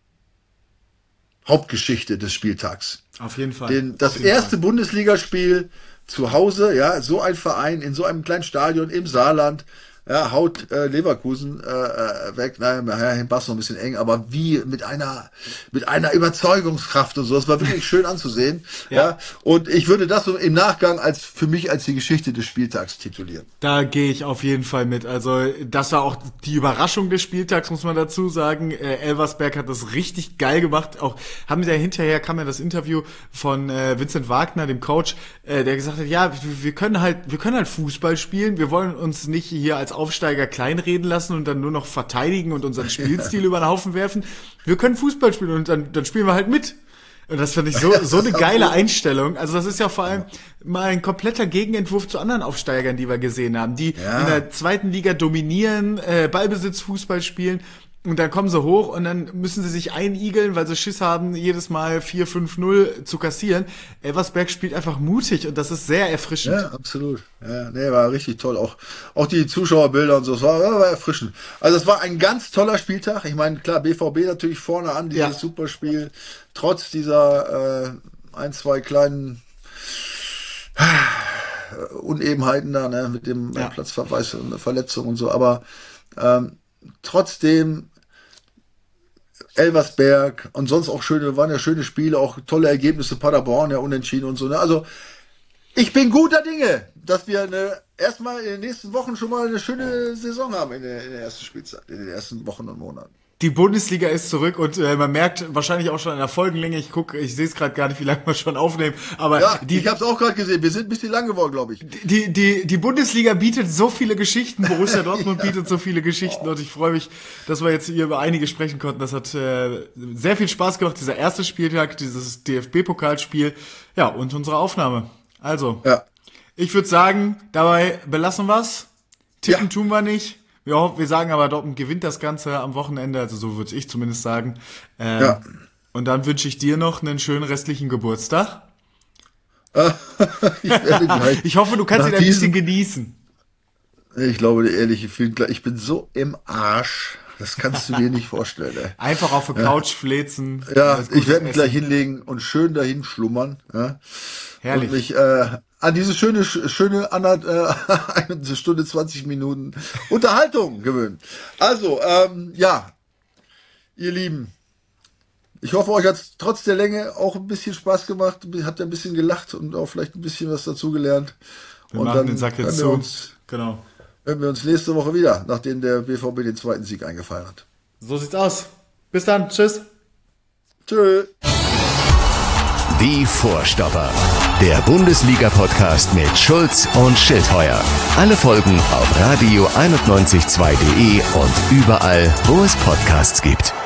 Hauptgeschichte des Spieltags. Auf jeden Fall. Den, das Auf jeden erste Fall. Bundesligaspiel zu Hause, ja, so ein Verein in so einem kleinen Stadion im Saarland, ja, haut äh, Leverkusen äh, weg. Naja, nachher war es noch ein bisschen eng, aber wie mit einer mit einer Überzeugungskraft und so. Das war wirklich schön anzusehen. Ja. Ja. ja. Und ich würde das so im Nachgang als für mich als die Geschichte des Spieltags titulieren. Da gehe ich auf jeden Fall mit. Also das war auch die Überraschung des Spieltags, muss man dazu sagen. Äh, Elversberg hat das richtig geil gemacht. Auch haben wir hinterher kam ja das Interview von äh, Vincent Wagner, dem Coach, äh, der gesagt hat, ja, wir, wir können halt, wir können halt Fußball spielen. Wir wollen uns nicht hier als Aufsteiger kleinreden lassen und dann nur noch verteidigen und unseren Spielstil über den Haufen werfen. Wir können Fußball spielen und dann, dann spielen wir halt mit. Und das fand ich so, so eine geile Einstellung. Also das ist ja vor allem mal ein kompletter Gegenentwurf zu anderen Aufsteigern, die wir gesehen haben, die Ja. in der zweiten Liga dominieren, äh, Ballbesitz, Fußball spielen. Und dann kommen sie hoch und dann müssen sie sich einigeln, weil sie Schiss haben, jedes Mal vier fünf null zu kassieren. Elversberg spielt einfach mutig und das ist sehr erfrischend. Ja, absolut. Ja, nee, war richtig toll. Auch, auch die Zuschauerbilder und so, es war, war erfrischend. Also es war ein ganz toller Spieltag. Ich meine, klar, B V B natürlich vorne an, dieses Ja. Superspiel. Trotz dieser äh, ein, zwei kleinen äh, Unebenheiten da, ne, mit dem Ja. äh, Platzverweis und Verletzung und so. Aber ähm, trotzdem Elversberg und sonst auch schöne, waren ja schöne Spiele, auch tolle Ergebnisse, Paderborn ja unentschieden und so. Ne? Also ich bin guter Dinge, dass wir eine, erstmal in den nächsten Wochen schon mal eine schöne Saison haben in der, in der ersten Spielzeit, in den ersten Wochen und Monaten. Die Bundesliga ist zurück und äh, man merkt wahrscheinlich auch schon in der Folgenlänge, ich gucke, ich sehe es gerade gar nicht, wie lange wir schon aufnehmen, aber Ja, die, ich habe es auch gerade gesehen, wir sind ein bisschen lang geworden, glaube ich. die, die, die Bundesliga bietet so viele Geschichten, Borussia Dortmund bietet so viele Geschichten und ich freue mich, dass wir jetzt hier über einige sprechen konnten. Das hat äh, sehr viel Spaß gemacht, dieser erste Spieltag, dieses D F B-Pokalspiel, ja, und unsere Aufnahme. Also, Ja. ich würde sagen, dabei belassen wir's. Tippen Ja. tun wir nicht. Wir, hoffen, wir sagen aber, Dortmund gewinnt das Ganze am Wochenende, also so würde ich zumindest sagen. Ähm, Ja. Und dann wünsche ich dir noch einen schönen restlichen Geburtstag. Ich werde gleich. Ich hoffe, du kannst Nach ihn ein diesem- bisschen genießen. Ich glaube, der ehrliche Film, ich bin so im Arsch. Das kannst du dir nicht vorstellen, ey. Einfach auf der Couch flezen. Ja, was Gutes ich werde mich essen. gleich hinlegen und schön dahin schlummern. Ja. Herrlich. Und mich äh, an diese schöne, schöne ander, äh, eine Stunde zwanzig Minuten Unterhaltung gewöhnen. Also, ähm, ja, ihr Lieben, ich hoffe, euch hat trotz der Länge auch ein bisschen Spaß gemacht. Habt ihr ein bisschen gelacht und auch vielleicht ein bisschen was dazugelernt. Wir und machen dann den Sack hören jetzt wir, zu. uns, Genau. hören wir uns nächste Woche wieder, nachdem der B V B den zweiten Sieg eingefallen hat. So sieht's aus. Bis dann. Tschüss. Tschö. Die Vorstopper. der Bundesliga-Podcast mit Schulz und Schildheuer. Alle Folgen auf radio einundneunzig Komma zwei punkt de und überall, wo es Podcasts gibt.